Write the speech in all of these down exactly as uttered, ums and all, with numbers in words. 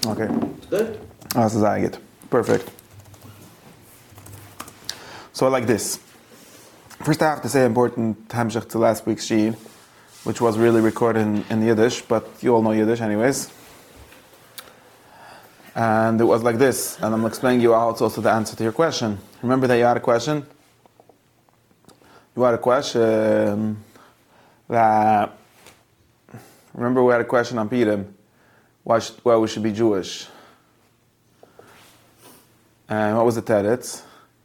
Okay. It's good? That's as I get. Perfect. So like this. First I have to say important Hamshach to last week's sheet, which was really recorded in, in Yiddish, but you all know Yiddish anyways. And it was like this, and I'm explaining you how it's also the answer to your question. Remember that you had a question? You had a question that, remember we had a question on Purim, why, should, why we should be Jewish. And what was the teretz?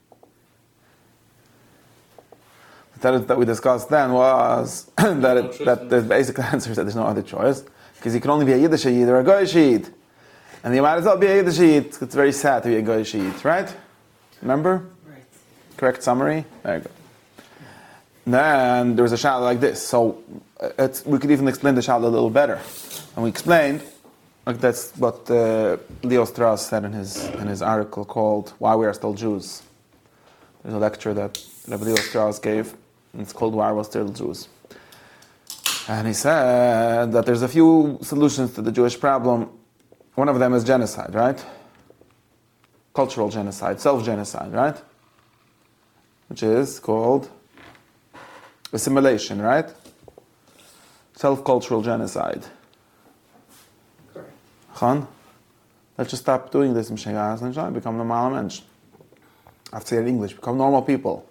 The teretz that we discussed then was that, it, that the basic answer is that there's no other choice, because you can only be a Yiddish Yid or a Goyish Yid. And you might as well be a Yiddish Yid. It's very sad to be a Goyish Yid, right? Remember? Right. Correct summary? There you go. Then there was a sha'ala like this. So it's, we could even explain the sha'ala a little better. And we explained, like that's what uh, Leo Strauss said in his in his article called "Why We Are Still Jews." There's a lecture that Rabbi Leo Strauss gave, and it's called "Why We're Still Jews." And he said that there's a few solutions to the Jewish problem. One of them is genocide, right? Cultural genocide, self-genocide, right? Which is called assimilation, right? Self-cultural genocide. Correct. Khan, let's just stop doing this, Mishegas, and become normal mensch. I have to say it in English, become normal people.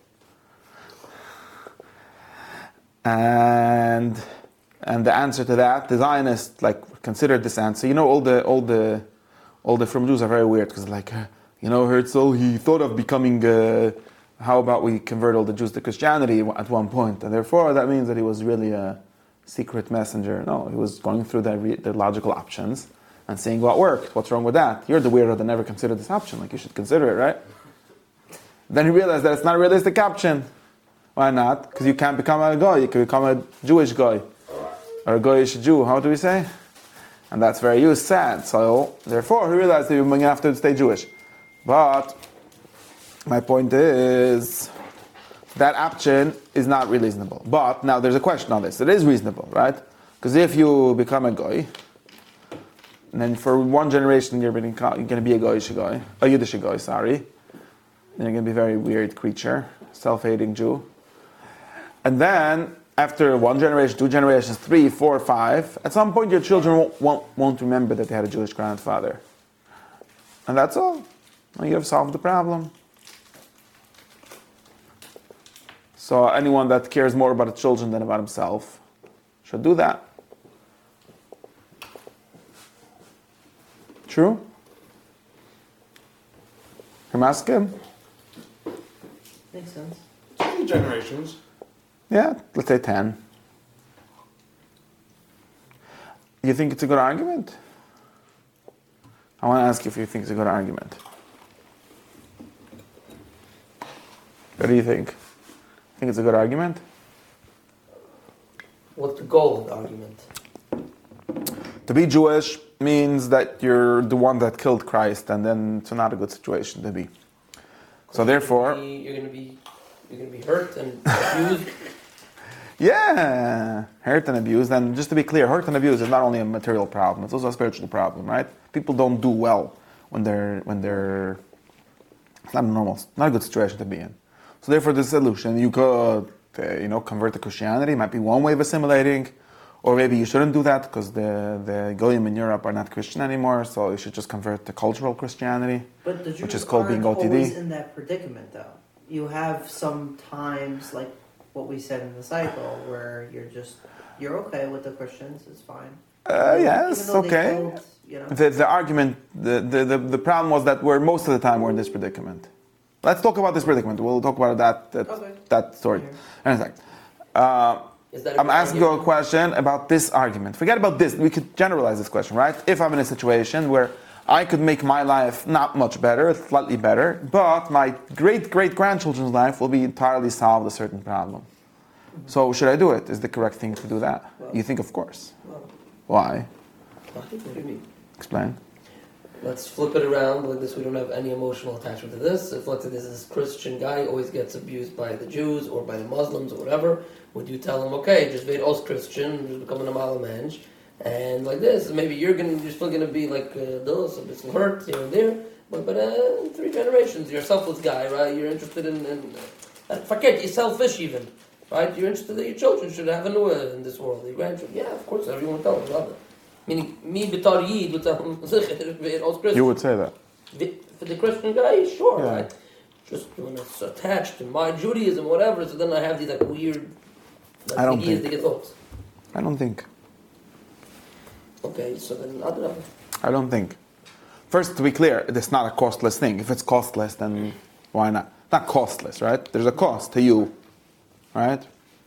And and the answer to that, the Zionists like considered this answer. You know, all the all the all the from Jews are very weird because like, uh, you know, Herzl, he thought of becoming. Uh, how about we convert all the Jews to Christianity at one point, and therefore that means that he was really a secret messenger. No, he was going through the, re- the logical options and seeing what worked. What's wrong with that? You're the weirdo that never considered this option. Like you should consider it, right? Then he realized that it's not a realistic option. Why not? Because you can't become a guy. You can become a Jewish guy. Or a Goyish Jew, how do we say? And that's very used, sad. So, therefore, he realized that you're going to have to stay Jewish. But, my point is, that option is not reasonable. But, now there's a question on this. It is reasonable, right? Because if you become a Goy, and then for one generation you're going to be a Goyish Goy, a Yiddish Goy, sorry. Then you're going to be a very weird creature, self-hating Jew. And then, after one generation, two generations, three, four, five, at some point your children won't, won't, won't remember that they had a Jewish grandfather. And that's all. Well, you have solved the problem. So anyone that cares more about the children than about himself should do that. True? Hermaskim? Makes sense. Three generations. Yeah, let's say ten. You think it's a good argument? I want to ask you if you think it's a good argument. What do you think? Think it's a good argument? What's the goal of the argument? To be Jewish means that you're the one that killed Christ, and then it's not a good situation to be. So therefore, You're going to be, you're going to be hurt and abused. Yeah, hurt and abuse. And just to be clear, hurt and abuse is not only a material problem; it's also a spiritual problem, right? People don't do well when they're when they're. It's not a normal, not a good situation to be in. So therefore, the solution you could, uh, you know, convert to Christianity. Might be one way of assimilating, or maybe you shouldn't do that because the the Goyim in Europe are not Christian anymore. So you should just convert to cultural Christianity, But the Jews which is called being aren't O T D. always in that predicament, though. You have some times, like what we said in the cycle, where you're just you're okay with the Christians. It's fine. Uh, Even yes, though they okay. killed, you know. The, the argument, the, the, the, the problem was that we're most of the time we're in this predicament. Let's talk about this predicament. We'll talk about that that, Okay. that story. In a sec. Uh, Is that a I'm good asking you a argument? question about this argument. Forget about this. We could generalize this question, right? If I'm in a situation where I could make my life not much better, slightly better, but my great great grandchildren's life will be entirely solved a certain problem. So should I do it? Is the correct thing to do that? Well- You think, of course. Well, Why? what do you mean? Explain. Let's flip it around like this. We don't have any emotional attachment to this. If let's say this is Christian guy always gets abused by the Jews or by the Muslims or whatever, would you tell him, okay, just wait us Christian, just become an amal mensch, and like this, maybe you're gonna you're still gonna be like uh, those a bit hurt here and there, but but uh, in three generations, you're a selfless guy, right? You're interested in, in uh, forget you're selfish even, right? You're interested that your children should have a Noah in this world, your grandchildren. Yeah, of course, everyone tells you that. Meaning, me betar yid with the You would say that. for the Christian guy, sure, Yeah. right? Just when it's attached to my Judaism, whatever. So then I have these like weird like, I don't ideas think. to get thoughts. I don't think. Okay, so then I don't know. I don't think. First, to be clear, it's not a costless thing. If it's costless, then why not? Not costless, right? There's a cost to you, right?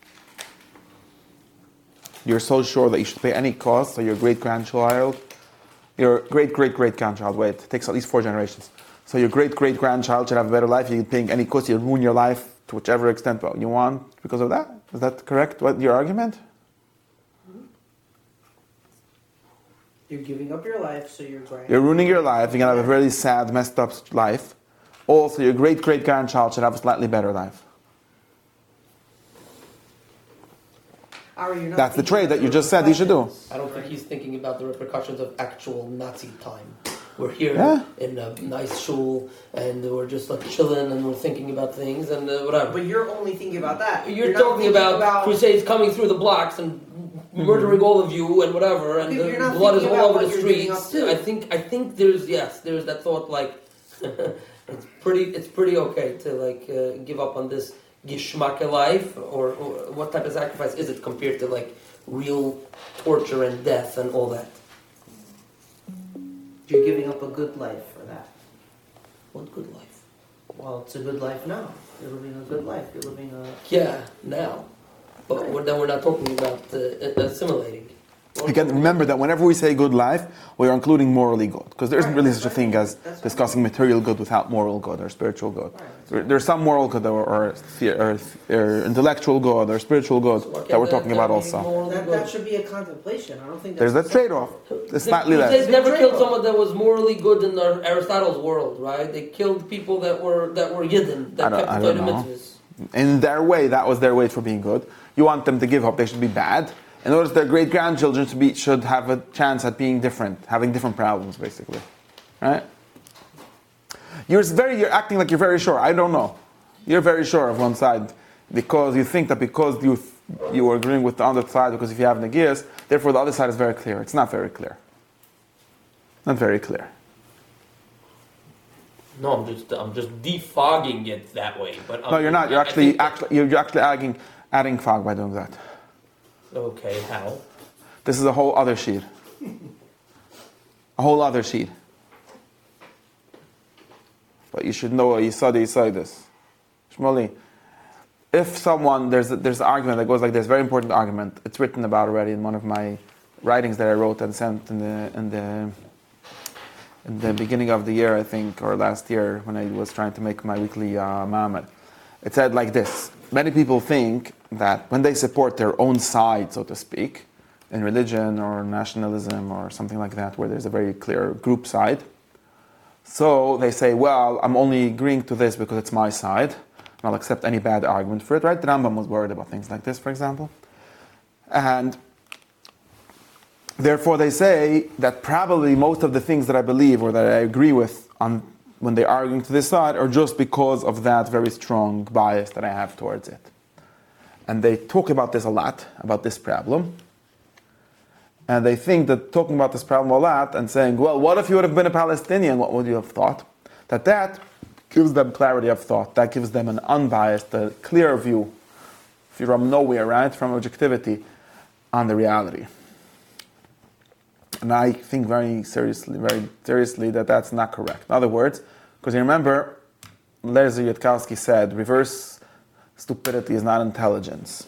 You're so sure that you should pay any cost, so your great-grandchild, your great-great-great-grandchild, wait, it takes at least four generations. So your great-great-grandchild should have a better life. You're paying any cost, you ruin your life to whichever extent you want because of that. Is that correct? What your argument? You're giving up your life, so you're grand. You're ruining your life. You're gonna have a very sad, messed up life. Also, your great-great-grandchild should have a slightly better life. Ari, you're not That's the thinking trade about that you just said you should do. repercussions, I don't think right? he's thinking about the repercussions of actual Nazi time. We're here Yeah. in a nice shul, and we're just like chilling, and we're thinking about things, and uh, whatever. But you're only thinking about that. You're, not talking thinking about, crusades coming through the blocks and murdering all of you and whatever, and You're the not blood is thinking all about over the what you're giving streets. up to. I think I think there's yes, there's that thought like it's pretty it's pretty okay to like uh, give up on this gishmak life, or, or what type of sacrifice is it compared to like real torture and death and all that? You're giving up a good life for that. What good life? Well, it's a good life now. You're living a good life. You're living a... Yeah, now, but we're, then we're not talking about uh, assimilating. Again, remember that whenever we say good life, we are including morally good. Because there isn't Right, really such a right. thing as That's discussing material good without moral good or spiritual good. Right. There, there's some moral good or, or, or, or intellectual good or spiritual good So why that we're can't talking that- about that be also. morally That, good? that should be a contemplation. I don't think There's that's... that trade-off. It's slightly The Crusades less. never It's a killed trade-off. someone that was morally good in Ar- Aristotle's world, right? They killed people that were that were Yidden, I that don't- kept I the don't Torah know. mitzvahs. In their way, that was their way for being good. You want them to give up, they should be bad. In order for their great-grandchildren to be, should have a chance at being different, having different problems, basically. Right? You're very, you're acting like you're very sure. I don't know. You're very sure of one side because you think that because you you are agreeing with the other side because if you have negias, therefore the other side is very clear. It's not very clear. Not very clear. No, I'm just I'm just defogging it that way. But I'm, No, you're not. You're I actually think that- actually you're actually adding adding fog by doing that. Okay, how? This is a whole other sheet. A whole other sheet. But you should know you saw you saw this. Shmuley, if someone there's a, there's an argument that goes like this, very important argument. It's written about already in one of my writings that I wrote and sent in the in the in the beginning of the year, I think, or last year when I was trying to make my weekly uh, Ma'amad. It said like this. Many people think that when they support their own side, so to speak, in religion or nationalism or something like that, where there's a very clear group side, so they say, well, I'm only agreeing to this because it's my side, and I'll accept any bad argument for it, right? The Rambam was worried about things like this, for example. And therefore they say that probably most of the things that I believe or that I agree with on when they're arguing to this side are just because of that very strong bias that I have towards it. And they talk about this a lot, about this problem. And they think that talking about this problem a lot and saying, well, what if you would have been a Palestinian? What would you have thought? That that gives them clarity of thought. That gives them an unbiased, a clear view from nowhere, right? From objectivity on the reality. And I think very seriously, very seriously that that's not correct. In other words, because you remember, Lezer Yudkowsky said, reverse stupidity is not intelligence.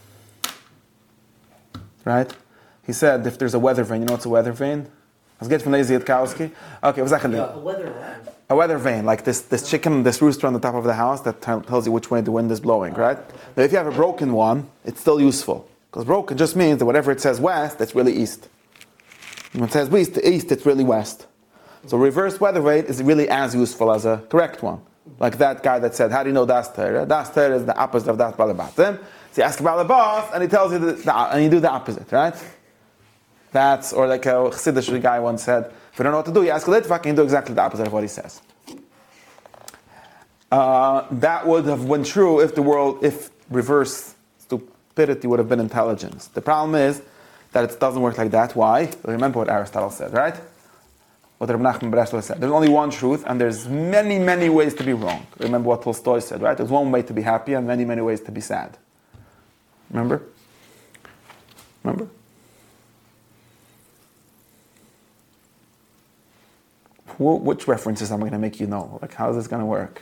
Right? He said, if there's a weather vane, you know what's a weather vane? Let's get from Lezer Yudkowsky. Okay, was that A weather lamp. a weather vane, like this, this chicken, this rooster on the top of the house that t- tells you which way the wind is blowing, right? Now, if you have a broken one, it's still useful. Because broken just means that whatever it says west, it's really east. When it says east, east, it's really west. So reverse weather vane is really as useful as a correct one. Like that guy that said, how do you know Das Torah? Das Torah is the opposite of Das Balabatim. So you ask about the boss, and he tells you, the, the, and you do the opposite, right? That's, or like a Chassidish guy once said, if you don't know what to do, you ask a Litvak and you do exactly the opposite of what he says. Uh, that would have been true if the world, if reverse stupidity would have been intelligence. The problem is that it doesn't work like that. Why? Remember what Aristotle said, right? What Reb Nachman Breslov said. There's only one truth, and there's many, many ways to be wrong. Remember what Tolstoy said, right? There's one way to be happy and many, many ways to be sad. Remember? Remember? Wh- which references am I going to make you know? Like, how is this going to work?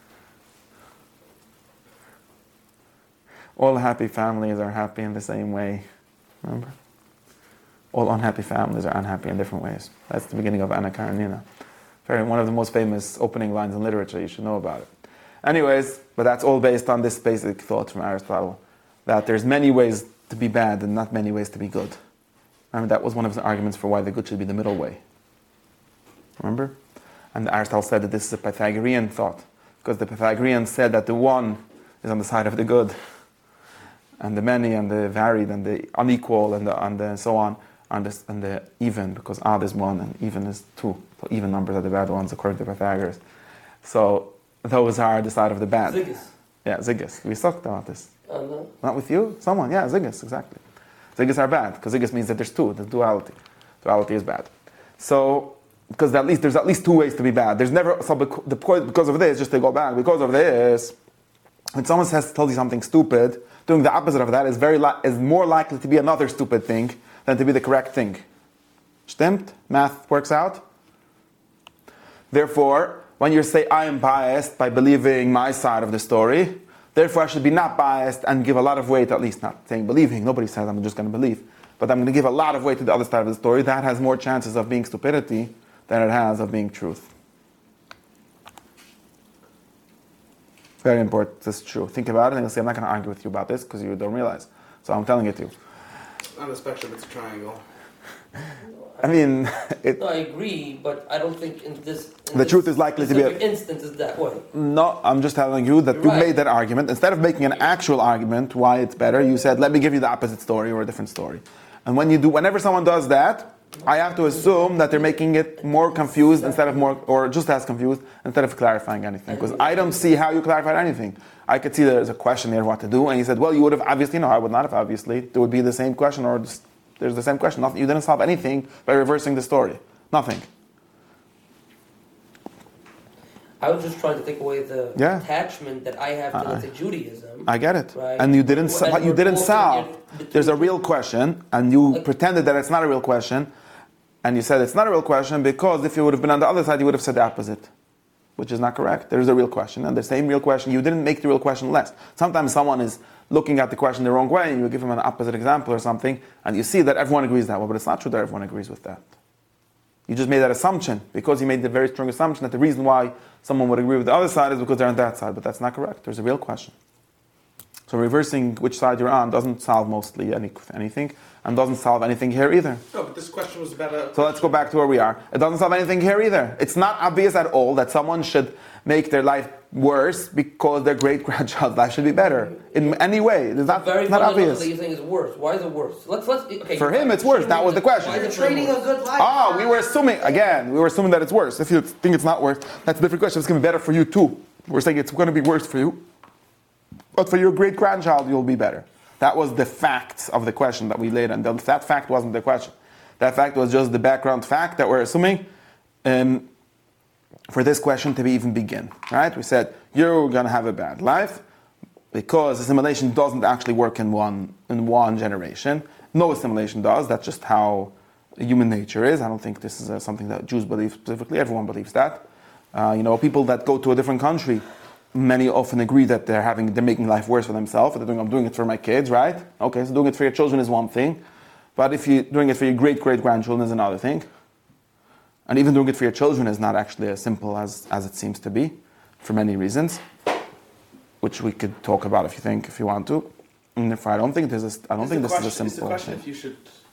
All happy families are happy in the same way. Remember? All unhappy families are unhappy in different ways. That's the beginning of Anna Karenina. Very, one of the most famous opening lines in literature. You should know about it. Anyways, but that's all based on this basic thought from Aristotle, that there's many ways to be bad and not many ways to be good. Remember, that was one of the arguments for why the good should be the middle way. Remember? And Aristotle said that this is a Pythagorean thought, because the Pythagoreans said that the one is on the side of the good, and the many and the varied and the unequal and the and, the, and so on are the, and the even, because odd is one and even is two. So even numbers are the bad ones according to Pythagoras. So those are the side of the bad. Ziggis. Yeah, ziggis. We talked about this. Oh, no. Not with you? Someone, yeah, ziggis, exactly. Ziggis are bad, because ziggis means that there's two, the duality. Duality is bad. So, because at least there's at least two ways to be bad. There's never, so because of this, just to go back, because of this, when someone says, tells you something stupid, doing the opposite of that is very li- is more likely to be another stupid thing than to be the correct thing. Stimmt? Math works out? Therefore, when you say, I am biased by believing my side of the story, therefore I should be not biased and give a lot of weight, at least not saying believing, nobody says I'm just going to believe, but I'm going to give a lot of weight to the other side of the story. That has more chances of being stupidity than it has of being truth. Very important, this is true. Think about it and you'll see I'm not going to argue with you about this because you don't realize. So I'm telling it to you. It's not a spectrum, it's a triangle. I mean, it, No, I agree, but I don't think in this in The this truth is likely to be a- specific instance is that way. no, I'm just telling you that You're you right. made that argument. Instead of making an actual argument why it's better, you said, let me give you the opposite story or a different story. And when you do, whenever someone does that, I have to assume that they're making it more confused instead of more, or just as confused instead of clarifying anything. Because I don't see how you clarified anything. I could see there's a question there what to do, and you said, well, you would have obviously, no, I would not have obviously. There would be the same question, or just, there's the same question. Nothing, you didn't solve anything by reversing the story. Nothing. I was just trying to take away the Yeah. attachment that I have to, Uh, let's say, Judaism. I get it. Right. And you didn't, And but you we're didn't both solve. in it There's a between- real question, and you Like- pretended that it's not a real question, and you said it's not a real question because if you would have been on the other side, you would have said the opposite, which is not correct. There is a real question, and the same real question, you didn't make the real question less. Sometimes someone is looking at the question the wrong way, and you give them an opposite example or something, and you see that everyone agrees that way, but it's not true that everyone agrees with that. You just made that assumption because you made the very strong assumption that the reason why someone would agree with the other side is because they're on that side, but that's not correct. There's a real question. So reversing which side you're on doesn't solve mostly any, anything, and doesn't solve anything here either. No, but this question was about a... So let's go back to where we are. It doesn't solve anything here either. It's not obvious at all that someone should make their life worse because their great-grandchild's life should be better. In any way. It's not, Very it's not fundamental obvious. that you're saying is worse. Why is it worse? Let's let's. Okay. For him, it's worse. That was the question. Why is You're it trading a worse? good life. Ah, we were assuming, again, we were assuming that it's worse. If you think it's not worse, that's a different question. It's going to be better for you too. We're saying it's going to be worse for you. But for your great-grandchild, you'll be better. That was the facts of the question that we laid on. That fact wasn't the question. That fact was just the background fact that we're assuming um, for this question to be even begin. Right? We said, you're going to have a bad life because assimilation doesn't actually work in one in one generation. No assimilation does. That's just how human nature is. I don't think this is uh, something that Jews believe specifically. Everyone believes that. Uh, you know, people that go to a different country, many often agree that they're having, they're making life worse for themselves. They're doing, I'm doing it for my kids, right? Okay, so doing it for your children is one thing, but if you're doing it for your great great grandchildren is another thing. And even doing it for your children is not actually as simple as, as it seems to be, for many reasons, which we could talk about if you think, if you want to. And if I don't think this is, I don't It's think the this question, is a it's the simple question thing. if you should...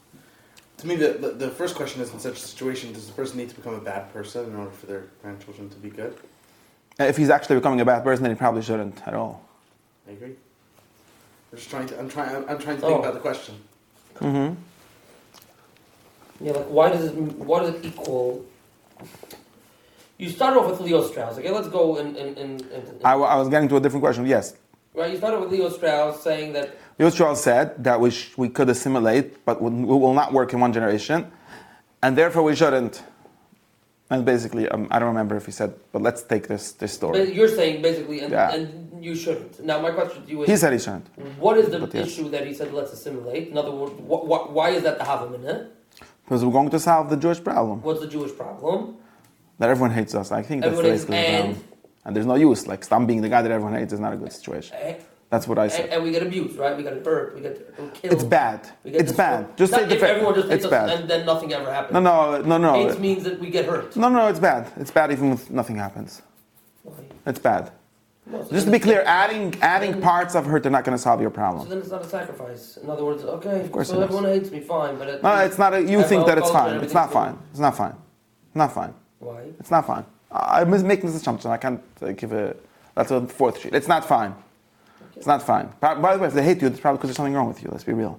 To me, the, the, the first question is, in such a situation, does the person need to become a bad person in order for their grandchildren to be good? If he's actually becoming a bad person, then he probably shouldn't at all. I agree. I'm just trying to. I'm trying. I'm, I'm trying to Oh. think about the question. Mm-hmm. Yeah, like why does it why does it equal? You start off with Leo Strauss. Okay, let's go in in in. in, in I, w- I was getting to a different question. Yes, right, you started with Leo Strauss saying that Leo Strauss said that we sh- we could assimilate, but we we will not work in one generation, and therefore we shouldn't. And basically, um, I don't remember if he said, but let's take this this story. but you're saying basically, and, Yeah. and you shouldn't. Now, my question to you is: He said he shouldn't. what is the But yes. issue that he said let's assimilate? In other words, wh- wh- why is that the Havamina? Because we're going to solve the Jewish problem. What's the Jewish problem? That everyone hates us. I think that's Everyone hates- basically the and- problem. And there's no use. Like, stop being the guy that everyone hates is not a good situation. Eh, That's what I And, said. and we get abused, right? We get hurt. We get killed. It's bad. We get It's destroyed. bad. Just Not say the if fact. everyone just hates It's us bad. and then nothing ever happens. No, no, no, no. Hates means that we get hurt. No, no, it's bad. It's bad even if nothing happens. Why? It's bad. No, so Just to then be clear, it's- adding adding parts of hurt are not going to solve your So problem. then it's not a sacrifice. In other words, okay, Of course so it is. everyone hates me, fine, but it, No, it's not. A, you I think follow that it's culture fine. and It's not everything's fine. It's not fine. Not fine. Why? It's not fine. I- I'm making this assumption. I can't uh, give a. That's a fourth sheet. It's not fine. It's not fine. By, by the way, if they hate you, it's probably because there's something wrong with you. Let's be real.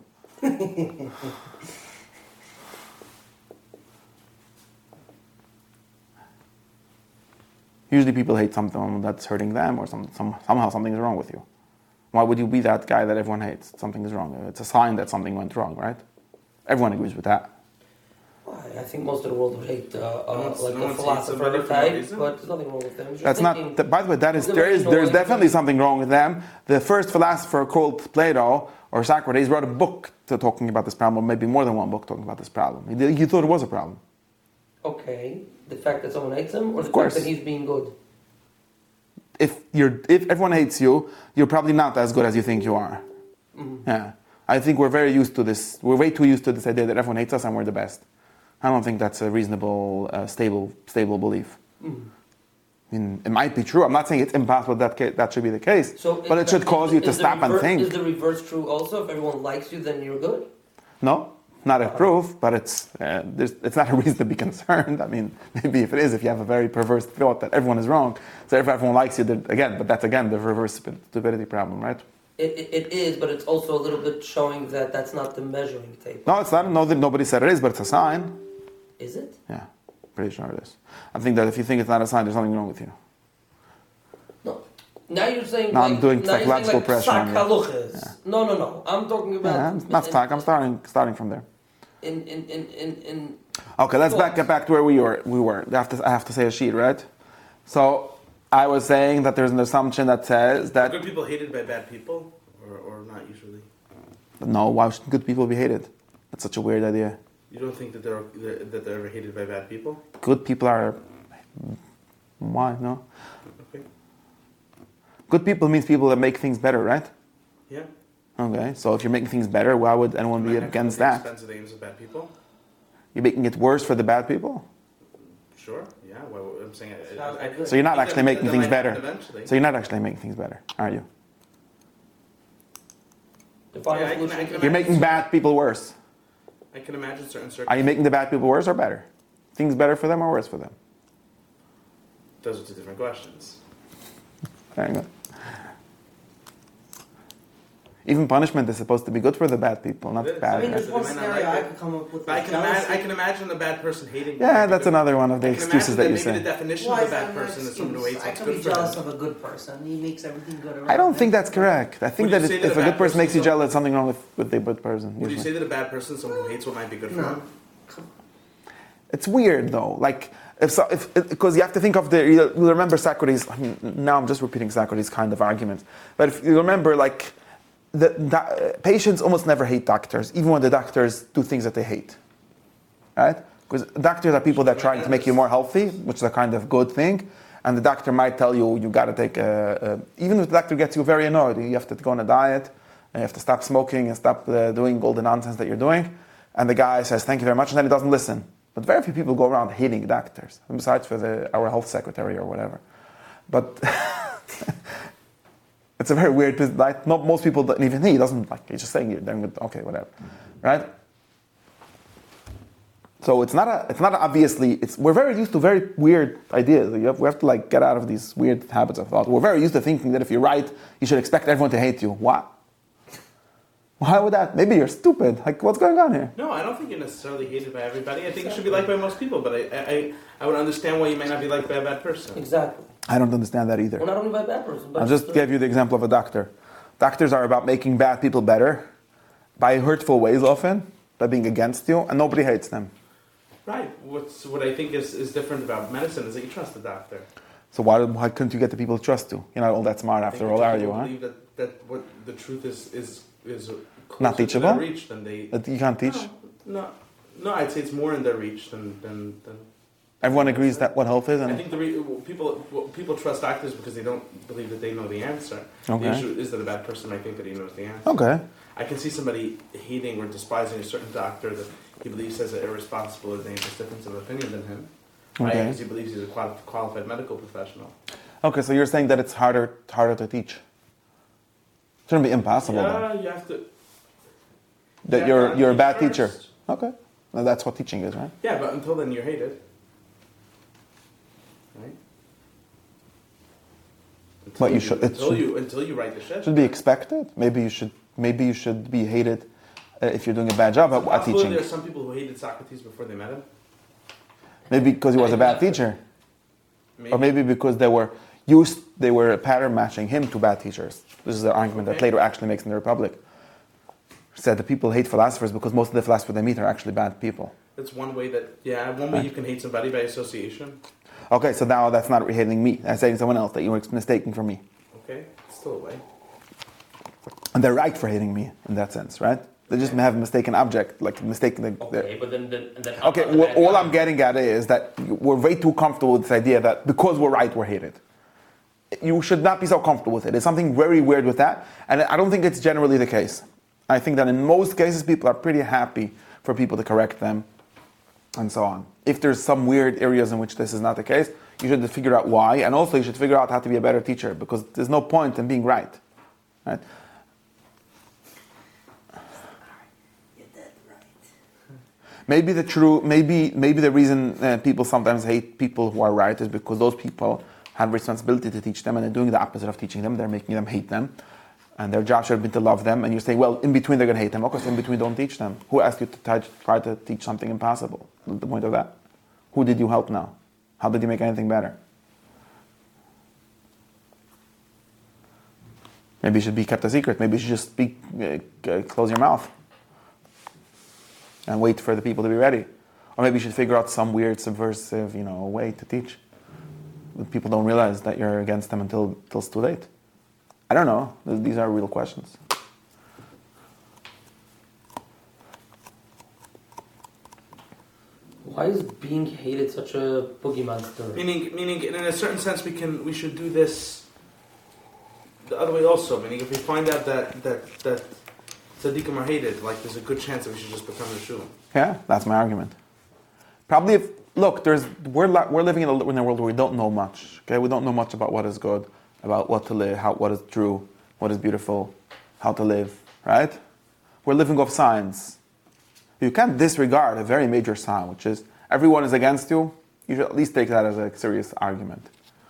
Usually people hate something that's hurting them or some, some, somehow something is wrong with you. Why would you be that guy that everyone hates? Something is wrong. It's a sign that something went wrong, right? Everyone agrees with that. Why? I think most of the world would hate uh, uh, No one's- like no the one's hates philosopher somebody for no type, reason. but there's nothing wrong with them. It's just That's thinking, not. th- By the way, that is They're there is very there's annoying. definitely something wrong with them. The first philosopher called Plato or Socrates wrote a book to talking about this problem, or maybe more than one book talking about this problem. He, did, he thought it was a problem. okay, the fact that someone hates him, or the Of course. fact that he's being good. If you're if everyone hates you, you're probably not as good as you think you are. Mm-hmm. Yeah, I think we're very used to this. We're way too used to this idea that everyone hates us and we're the best. I don't think that's a reasonable, uh, stable, stable belief. Mm. I mean, it might be true. I'm not saying it's impossible that ca- that should be the case, So but is it should that- cause you to is the stop and rever- think. Is the reverse true also? If everyone likes you, then you're good? No, not a proof, but it's uh, there's, it's not a reason to be concerned. I mean, maybe if it is, if you have a very perverse thought that everyone is wrong, so if everyone likes you, then again, but that's again the reverse stupidity problem, right? It, it, it is, but it's also a little bit showing that that's not the measuring tape. No, it's not. No, that nobody said it is, but it's a sign. Is it? Yeah, pretty sure it is. I think that if you think it's not a sign, there's something wrong with you. No. Now you're saying Now I'm like, doing now you're saying psychological like pressure on you. sakaluches. No, no, no. I'm talking about Yeah, it's not talk. I'm starting starting from there. in in in in, in Okay, let's back Thoughts. get back to where we were. We were. I have to. I have to say a sheet, right? So I was saying that there's an assumption that says Are that good people hated by bad people, or, or not usually? no, why should good people be hated? That's such a weird idea. You don't think that they're they're- that they're ever hated by bad people? Good people are. Why no? Okay. Good people means people that make things better, right? Yeah. Okay, so if you're making things better, why would anyone be Might not against come at that? the expense of the aims of bad people. You're making it worse for the bad people. Sure. Yeah. Well, I'm saying. I, Sounds I, I, good. So you're not that- actually making that things might better. happen Eventually. So you're not actually making things better, are you? the final Yeah, I can- solution. I can You're making bad people worse. I can imagine certain Are you circumstances. making the bad people worse or better? Things better for them or worse for them? Those are two different questions. Very good. Even punishment is supposed to be good for the bad people, not It is. bad. I mean, right? there's one They might not scenario like I it. could come up with. But I with can imagine. jealousy. I can imagine a bad person hating. Yeah, that's another one of the I can excuses imagine that you maybe say. the definition Why of a is that bad an person is someone who excuse? hates I what's can be good for jealous them. of a good person. He makes everything good around I don't him. think that's correct. I think Would you that say if, that if a a bad good person makes you person- jealous, there's something wrong with, with the good person. Would you usually. say that a bad person is someone who hates what might be good for No. them? It's weird though. Like if so, if because you have to think of the you you remember Socrates. I mean, now I'm just repeating Socrates' kind of argument. But if you remember, like the, the uh, patients almost never hate doctors, even when the doctors do things that they hate, right? Because doctors are people that are trying to make you more healthy, which is a kind of good thing. And the doctor might tell you you got to take a, a even if the doctor gets you very annoyed, you have to go on a diet, and you have to stop smoking and stop uh, doing all the nonsense that you're doing. And the guy says thank you very much, and then he doesn't listen. But very few people go around hating doctors, besides for the, our health secretary or whatever. But it's a very weird business. Like, not most people, don't, even he doesn't like. He's just saying you're doing good. Okay, whatever, right? So it's not a. It's not a, obviously. It's we're very used to very weird ideas. You have, we have to like get out of these weird habits of thought. We're very used to thinking that if you're right, you should expect everyone to hate you. What? Why would that? Maybe you're stupid. Like, what's going on here? No, I don't think you're necessarily hated by everybody. I think you should be liked by most people, but I, I, I would understand why you may not be liked by a bad person. Exactly. I don't understand that either. Well, not only by a bad person, but I'll just give you the example of a doctor. Doctors are about making bad people better by hurtful ways often, by being against you, and nobody hates them. Right. What's what I think is, is different about medicine is that you trust the doctor. So why, why couldn't you get the people to trust you? You're not all that smart I after think all, if are people you? Huh? believe that, that what the truth is is is closer Not to teachable? their reach than they. That you can't teach? No, no, no. I'd say it's more in their reach than than. than Everyone agrees that what health is? I And think the re- well, people well, people trust doctors because they don't believe that they know the answer. Okay. The issue is that a bad person might think that he knows the answer. Okay. I can see somebody hating or despising a certain doctor that he believes has an irresponsible or dangerous difference of opinion than him. Right? Okay. Because he believes he's a quali- qualified medical professional. Okay, so you're saying that it's harder harder to teach. Shouldn't be impossible then. Yeah, you have to. That yeah, you're uh, you're a teach bad first. teacher. Okay. Well, that's what teaching is, right? Yeah, but until then you're hated. Right? Until But you should- it until should- you until you write the shit. Should be expected. Maybe you should maybe you should be hated uh, if you're doing a bad job at, at Possibly teaching. there are some people who hated Socrates before they met him. Maybe because he was a bad teacher. Maybe. Or maybe because they were used, they were pattern matching him to bad teachers. This is the argument that Okay. Plato actually makes in the Republic. Said that people hate philosophers because most of the philosophers they meet are actually bad people. That's one way that yeah, one way you can hate somebody by association. Okay, so now that's not hating me. That's hating someone else that you were mistaken for me. Okay, it's still a way. And they're right for hating me in that sense, right? They just have a mistaken object, like mistaken. The, Okay, but then, then, then how Okay, about the well, bad all guy? I'm getting at is that we're way too comfortable with this idea that because we're right, we're hated. You should not be so comfortable with it. There's something very weird with that, and I don't think it's generally the case. I think that in most cases, people are pretty happy for people to correct them, and so on. If there's some weird areas in which this is not the case, you should figure out why, and also you should figure out how to be a better teacher, because there's no point in being right. Right? Maybe the true, maybe maybe the reason uh, people sometimes hate people who are right is because those people have responsibility to teach them, and they're doing the opposite of teaching them. They're making them hate them, and their job should have been to love them. And you say, well, in between they're going to hate them. Okay, so in between, don't teach them. Who asked you to try, try to teach something impossible? What's the point of that? Who did you help now? How did you make anything better? Maybe it should be kept a secret. Maybe you should just speak, uh, close your mouth, and wait for the people to be ready. Or maybe you should figure out some weird subversive, you know, way to teach. But people don't realize that you're against them until, until it's too late. I don't know. These are real questions. Why is being hated such a boogie monster? Meaning, meaning, in a certain sense, we can, we should do this the other way also. Meaning, if we find out that that that tzaddikim are hated, like there's a good chance that we should just become Yeshua. Yeah, that's my argument. Probably if, look, there's, we're, li- we're living in a, in a world where we don't know much. Okay, we don't know much about what is good, about what to live, how, what is true, what is beautiful, how to live, right? We're living off science. You can't disregard a very major sign, which is everyone is against you. You should at least take that as a serious argument.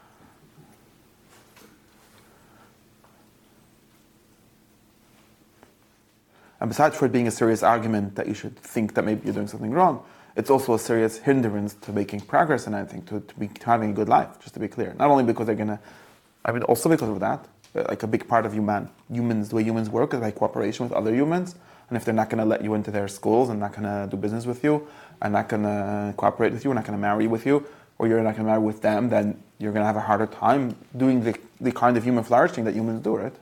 And besides for it being a serious argument that you should think that maybe you're doing something wrong, it's also a serious hindrance to making progress in anything, to, to be having a good life, just to be clear. Not only because they're going to, I mean, also because of that. Like a big part of human, humans, the way humans work is by cooperation with other humans. And if they're not going to let you into their schools and not going to do business with you, and not going to cooperate with you, not going to marry with you, or you're not going to marry with them, then you're going to have a harder time doing the, the kind of human flourishing that humans do, right?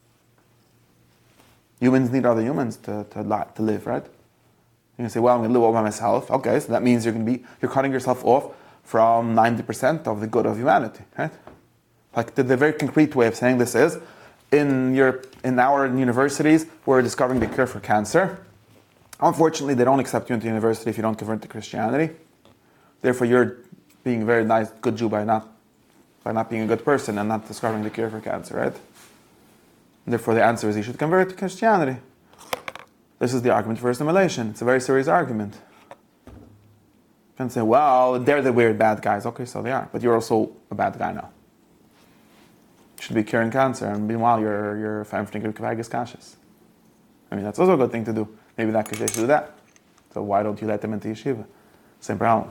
Humans need other humans to, to, li- to live, right? You can say, well, I'm going to live all by myself. Okay, so that means you're going to be, you're cutting yourself off from ninety percent of the good of humanity, right? Like the, the very concrete way of saying this is, in your in our universities, we're discovering the cure for cancer. Unfortunately, they don't accept you into university if you don't convert to Christianity. Therefore, you're being a very nice, good Jew by not by not being a good person and not discovering the cure for cancer, right? And therefore, the answer is you should convert to Christianity. This is the argument for assimilation. It's a very serious argument. You can say, well, they're the weird bad guys. Okay, so they are, but you're also a bad guy now. You should be curing cancer, and meanwhile you're you're veränderlichen Kweigeskashes. I mean, that's also a good thing to do. Maybe that could they should do that. So why don't you let them into yeshiva? Same problem.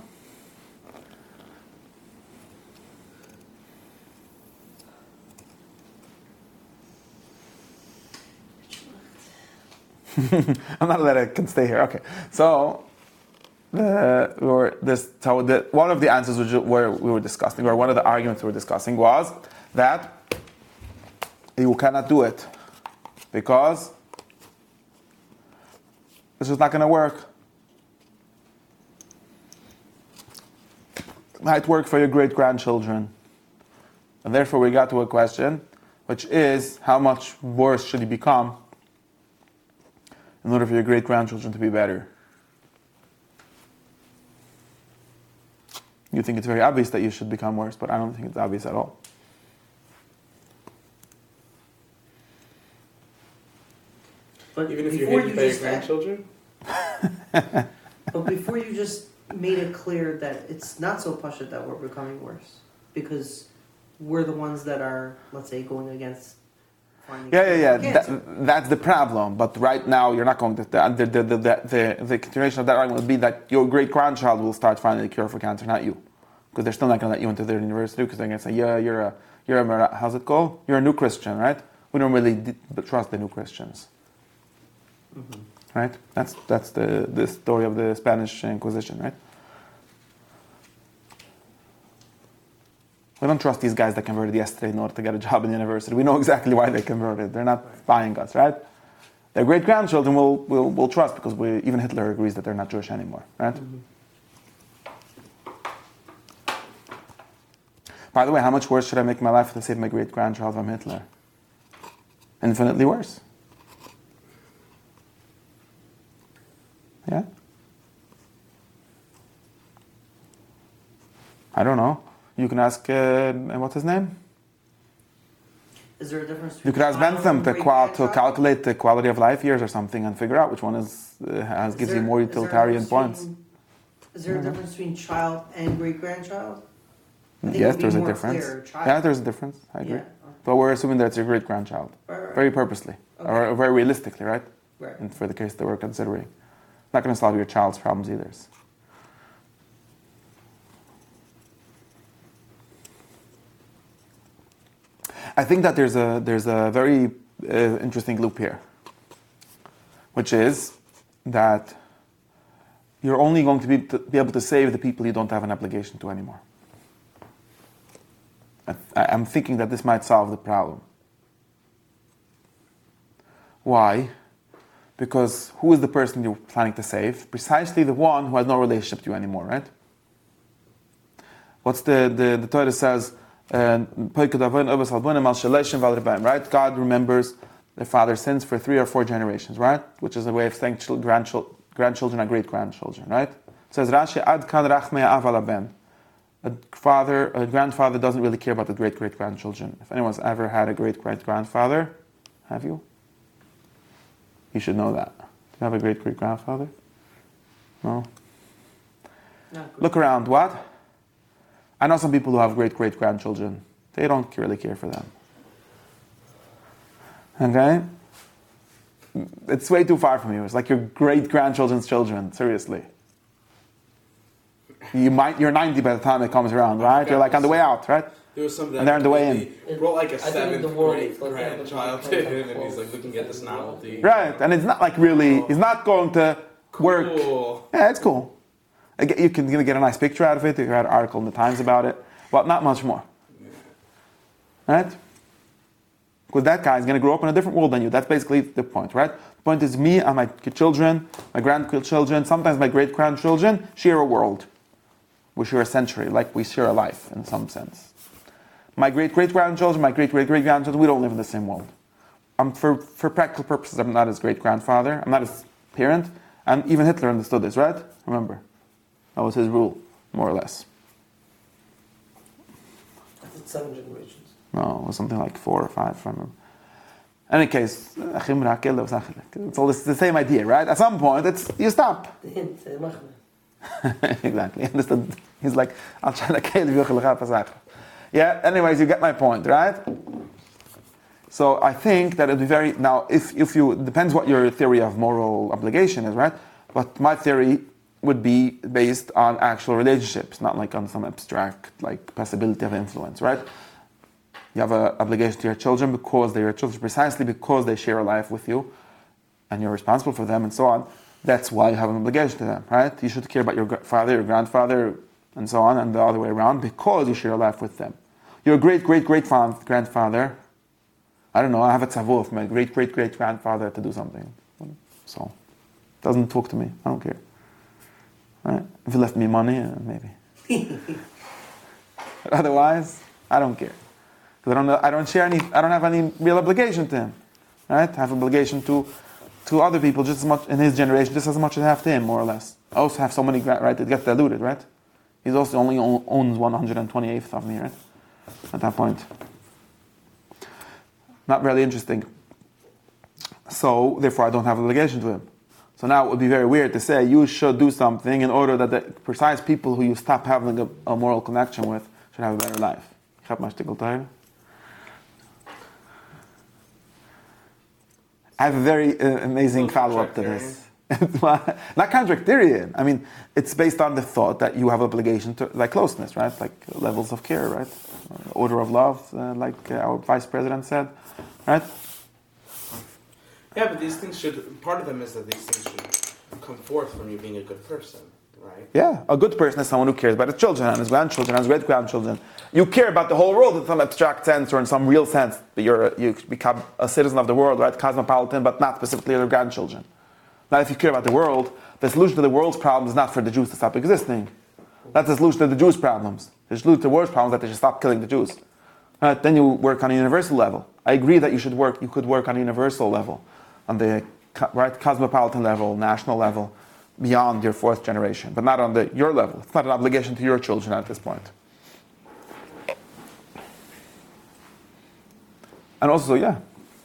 I'm not letting it can stay here. Okay, so the or this so the one of the answers which were we were discussing, or one of the arguments we were discussing was that you cannot do it because it's just not going to work. It might work for your great grandchildren, and therefore we got to a question, which is how much worse should you become in order for your great-grandchildren to be better? You think it's very obvious that you should become worse, but I don't think it's obvious at all. But Even if you're before hated you by your just grandchildren? but before you just made it clear that it's not so pashut that we're becoming worse, because we're the ones that are, let's say, going against. Yeah, yeah, yeah. Cancer. That, that's the problem. But right now, you're not going to. The the the the, the, the continuation of that argument will be that your great grandchild will start finding a cure for cancer, not you, because they're still not going to let you into their university because they're going to say, yeah, you're a you're a how's it called? You're a new Christian, right? We don't really d- trust the new Christians, Mm-hmm. right? That's that's the the story of the Spanish Inquisition, right? We don't trust these guys that converted yesterday in order to get a job in the university. We know exactly why they converted. They're not spying us, right? Their great-grandchildren will will will trust because we, even Hitler agrees that they're not Jewish anymore, right? Mm-hmm. By the way, how much worse should I make my life to save my great-grandchild from Hitler? Infinitely worse. Yeah? I don't know. You can ask, uh, what's his name? Is there a difference? You could ask child Bentham and to, qual- to great-grandchild? calculate the quality of life years or something and figure out which one is uh, has Is gives there- you more is there a utilitarian difference points. between- Is there a difference between child and great grandchild? I think it Yes, would be there's a more difference. clear, child. Yeah, there's a difference. I agree. Yeah. But we're assuming that it's your great grandchild, Right, right, very purposely Okay. or very realistically, right? right. And for the case that we're considering, not going to solve your child's problems either. I think that there's a there's a very uh, interesting loop here, which is that you're only going to be, to be able to save the people you don't have an obligation to anymore. I, I'm thinking that this might solve the problem. Why? Because who is the person you're planning to save? Precisely the one who has no relationship to you anymore, right? What's the, the, the Torah says, uh, right? God remembers their father's sins for three or four generations, right? Which is a way of saying chil- grandchil- grandchildren are great-grandchildren, right? It says, Rashi, Ad kan rachmei aval ben. A father, a grandfather doesn't really care about the great-great-grandchildren. If anyone's ever had a great-great-grandfather, have you? You should know that. Do you have a great-great-grandfather? No? Not good. Look around, what? I know some people who have great-great-grandchildren. They don't really care for them. Okay? It's way too far from you. It's like your great-grandchildren's children, seriously. You might, you're ninety by the time it comes around, right? You're like on the way out, right? There was some that And they're on the way in. he brought like a I think seventh the world great is like that, but grandchild we to can't him, and he's close like looking at this novelty. Right, and it's not like really, he's not going to work. Cool. Yeah, it's cool. I get- You can gonna get a nice picture out of it. You got an article in the Times about it. Well, not much more. Right? Because that guy is going to grow up in a different world than you. That's basically the point, right? The point is me and my children, my grandchildren, sometimes my great-grandchildren, share a world. We share a century, like we share a life in some sense. My great-great-grandchildren, my great-great-great-grandchildren, we don't live in the same world. Um, for, for practical purposes, I'm not his great-grandfather. I'm not his parent. And even Hitler understood this, right? Remember. That was his rule, more or less. I think seven generations. No, it was something like four or five, if I remember. In any case, it's all this, the same idea, right? At some point, it's you stop. The hint, uh, machne. Exactly. Understood. He's like, I'll try to kill you. Yeah, anyways, you get my point, right? So I think that it'd be very now. If if you it depends what your theory of moral obligation is, right? But my theory would be based on actual relationships, not like on some abstract like possibility of influence, right? You have an obligation to your children because they're your children, precisely because they share a life with you, and you're responsible for them, and so on. That's why you have an obligation to them, right? You should care about your father, your grandfather, and so on, and the other way around, because you share a life with them. Your great great great grandfather. I don't know, I have a tzavur from my great-great-great-grandfather to do something. So, doesn't talk to me. I don't care. Right? If he left me money, uh, maybe. But otherwise, I don't care. Because I don't, I don't share any, I don't have any real obligation to him. Right? I have obligation to, to other people just as much, in his generation, just as much as I have to him, more or less. I also have so many, right, it gets diluted, right? He's also only owns one hundred twenty-eighth of me, right? At that point. Not really interesting. So, therefore, I don't have an obligation to him. So now it would be very weird to say you should do something in order that the precise people who you stop having a, a moral connection with should have a better life. I have a very uh, amazing follow-up to this. Not contradictorian. I mean, it's based on the thought that you have obligation to, like closeness, right? Like levels of care, right? Order of love, uh, like uh, our vice president said, right? Yeah, but these things should, part of them is that these things should come forth from you being a good person, right? Yeah, a good person is someone who cares about his children and his grandchildren and his great-grandchildren. You care about the whole world in some abstract sense or in some real sense. You're, you become a citizen of the world, right? Cosmopolitan, but not specifically your grandchildren. Now, if you care about the world, the solution to the world's problem is not for the Jews to stop existing. That's the solution to the Jews' problems. The solution to the world's problem is that they should stop killing the Jews. Right? Then you work on a universal level. I agree that you should work. You could work on a universal level, on the right cosmopolitan level, national level, beyond your fourth generation, but not on the your level. It's not an obligation to your children at this point. And also, yeah,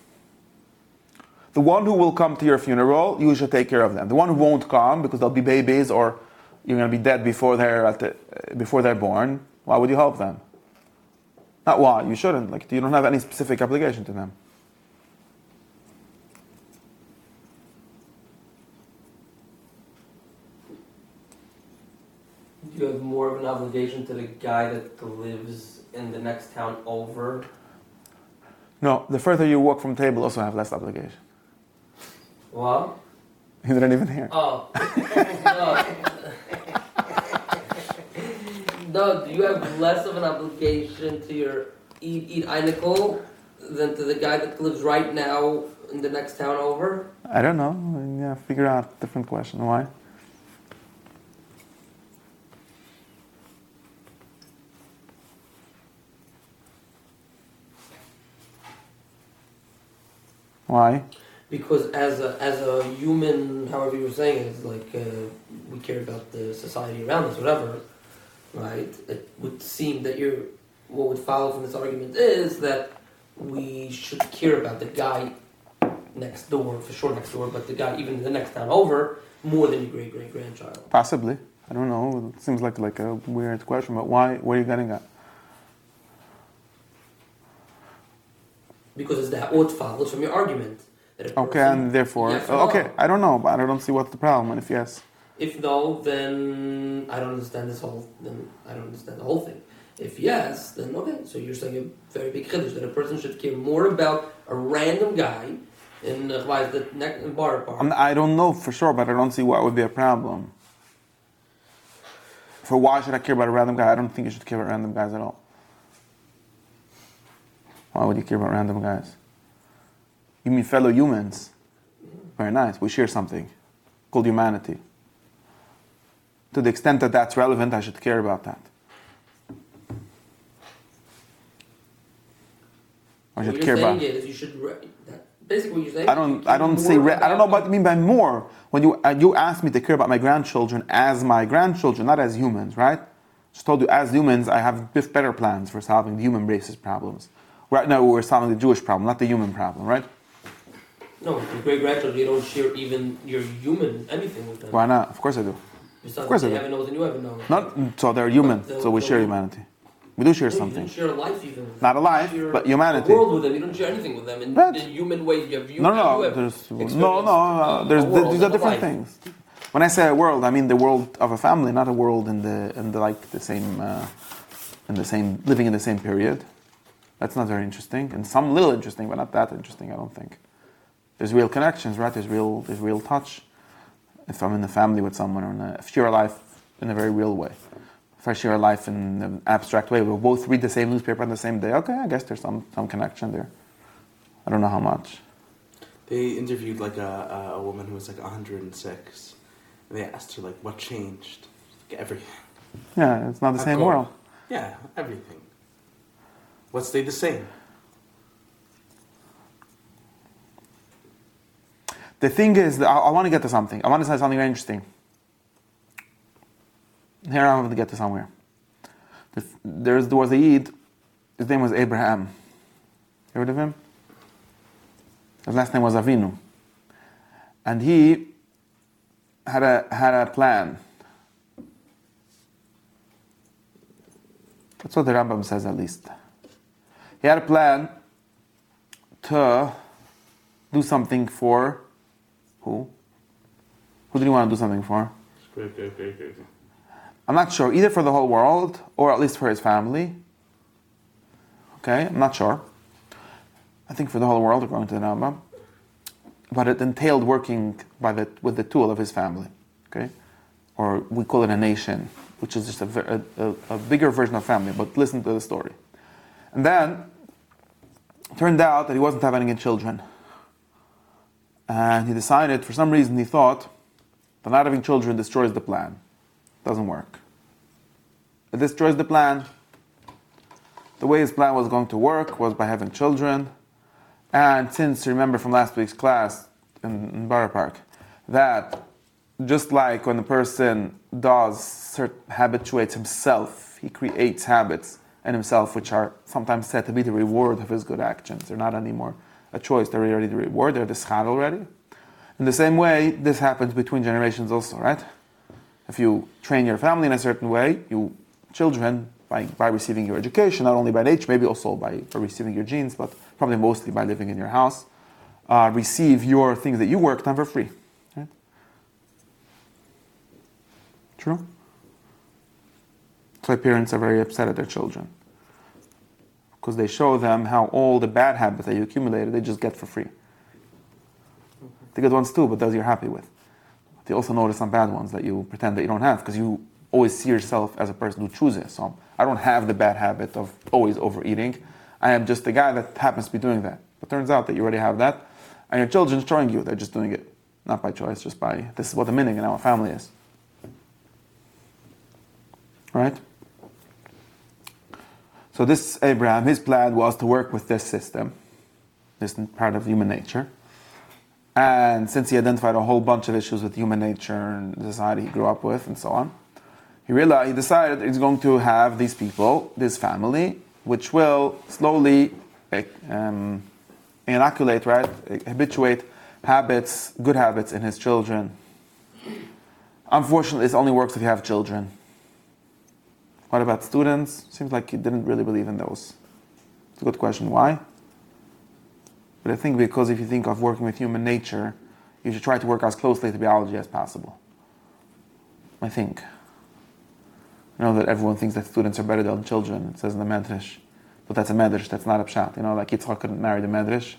the one who will come to your funeral, you should take care of them. The one who won't come because they'll be babies or you're going to be dead before they're at the, before they're born, why would you help them? Not why, you shouldn't. Like, you don't have any specific obligation to them. Do you have more of an obligation to the guy that lives in the next town over? No, the further you walk from table, also have less obligation. What? You didn't even hear. Oh. no. No, do you have less of an obligation to your Eid Eid Einikel than to the guy that lives right now in the next town over? I don't know. Yeah, figure out a different question. Why? Why? Because as a as a human, however you were saying it, it's like uh, we care about the society around us, whatever, right? It would seem that you're what would follow from this argument is that we should care about the guy next door, for sure next door, but the guy even the next town over more than your great great grandchild. Possibly. I don't know. It seems like like a weird question, but why? Where are you getting at? Because it's that what follows from your argument. That a Okay, person- and therefore, Yes or no. okay, I don't know, but I don't see what's the problem. And if yes, If no, then I don't understand this whole. Then I don't understand the whole thing. If yes, then okay. So you're saying a very big chiddush that a person should care more about a random guy in uh, why is the next in bar park. I'm, I don't know for sure, but I don't see why it would be a problem. For why should I care about a random guy? I don't think you should care about random guys at all. Why would you care about random guys? You mean fellow humans? Very nice. We share something called humanity. To the extent that that's relevant, I should care about that. I What should you're care saying about. is you should. Re- that, basically, what you're saying. I is you don't. care I don't more say. Re- I don't know about- what you mean by more. When you uh, you asked me to care about my grandchildren as my grandchildren, not as humans, right? Just told you as humans, I have bif- better plans for solving the human race's problems. Right now, we're solving the Jewish problem, not the human problem, right? No, with your great grandchildren, you don't share even your human anything with them. Why not? Of course I do. Your sons, Of course I they do. have a nose and you have a nose. Not so they're human, But the- so we the- share humanity. We do share No, you something. didn't share a life even. with Not a them. life, You share but humanity. A world with them. You don't share anything with them. In, Right. in human ways, you have you. No, you no, have there's experienced no, no. Uh, a there's world these are and a different life. things. When I say a world, I mean the world of a family, not a world in the in the like the same uh, in the same living in the same period. That's not very interesting, and some little interesting, but not that interesting. I don't think. There's real connections, right? There's real there's real touch. If I'm in a family with someone, or in a, share a life in a very real way. If I share a life in an abstract way, we'll both read the same newspaper on the same day. Okay, I guess there's some some connection there. I don't know how much. They interviewed like a, a a woman who was like one hundred six, and they asked her like what changed. Like, everything. Yeah, it's not the Not same gold. world. Yeah, everything. What stayed the same? The thing is, that I, I want to get to something. I want to say something very interesting. Here I want to get to somewhere. The, there's, there was a Yid, his name was Abraham. You heard of him? His last name was Avinu. And he had a, had a plan. That's what the Rambam says at least. He had a plan to do something for who? Who did he want to do something for? I'm not sure. Either for the whole world or at least for his family. Okay, I'm not sure. I think for the whole world, according to the Rambam. But it entailed working by the, with the tool of his family. Okay, or we call it a nation, which is just a, ver- a, a, a bigger version of family. But listen to the story. And then it turned out that he wasn't having any children. And he decided, for some reason, he thought that not having children destroys the plan. Doesn't work. It destroys the plan. The way his plan was going to work was by having children. And since, remember from last week's class in, in Borough Park, that just like when a person does, cert- habituates himself, he creates habits in himself which are sometimes said to be the reward of his good actions. They're not anymore a choice, they're already the reward, they're the schar already. In the same way, this happens between generations also, right? If you train your family in a certain way, you children, by, by receiving your education, not only by age, maybe also by, by receiving your genes, but probably mostly by living in your house, uh, receive your things that you worked on for free. Right? True? That's why parents are very upset at their children. Because they show them how all the bad habits that you accumulated, they just get for free. The good ones too, but those you're happy with. But they also notice some bad ones that you pretend that you don't have, because you always see yourself as a person who chooses. So I don't have the bad habit of always overeating. I am just the guy that happens to be doing that. But it turns out that you already have that, and your children showing you they're just doing it, not by choice, just by, this is what the meaning in our family is. Right? So this Abraham, his plan was to work with this system, this part of human nature. And since he identified a whole bunch of issues with human nature and the society he grew up with and so on, he realized, he decided he's going to have these people, this family, which will slowly um, inoculate, right, habituate habits, good habits in his children. Unfortunately, this only works if you have children. What about students? Seems like he didn't really believe in those. It's a good question. Why? But I think because if you think of working with human nature, you should try to work as closely to biology as possible. I think. I know that everyone thinks that students are better than children. It says in the Medrash. But that's a Medrash, that's not a Pshat. You know, like Yitzchak couldn't marry the Medrash.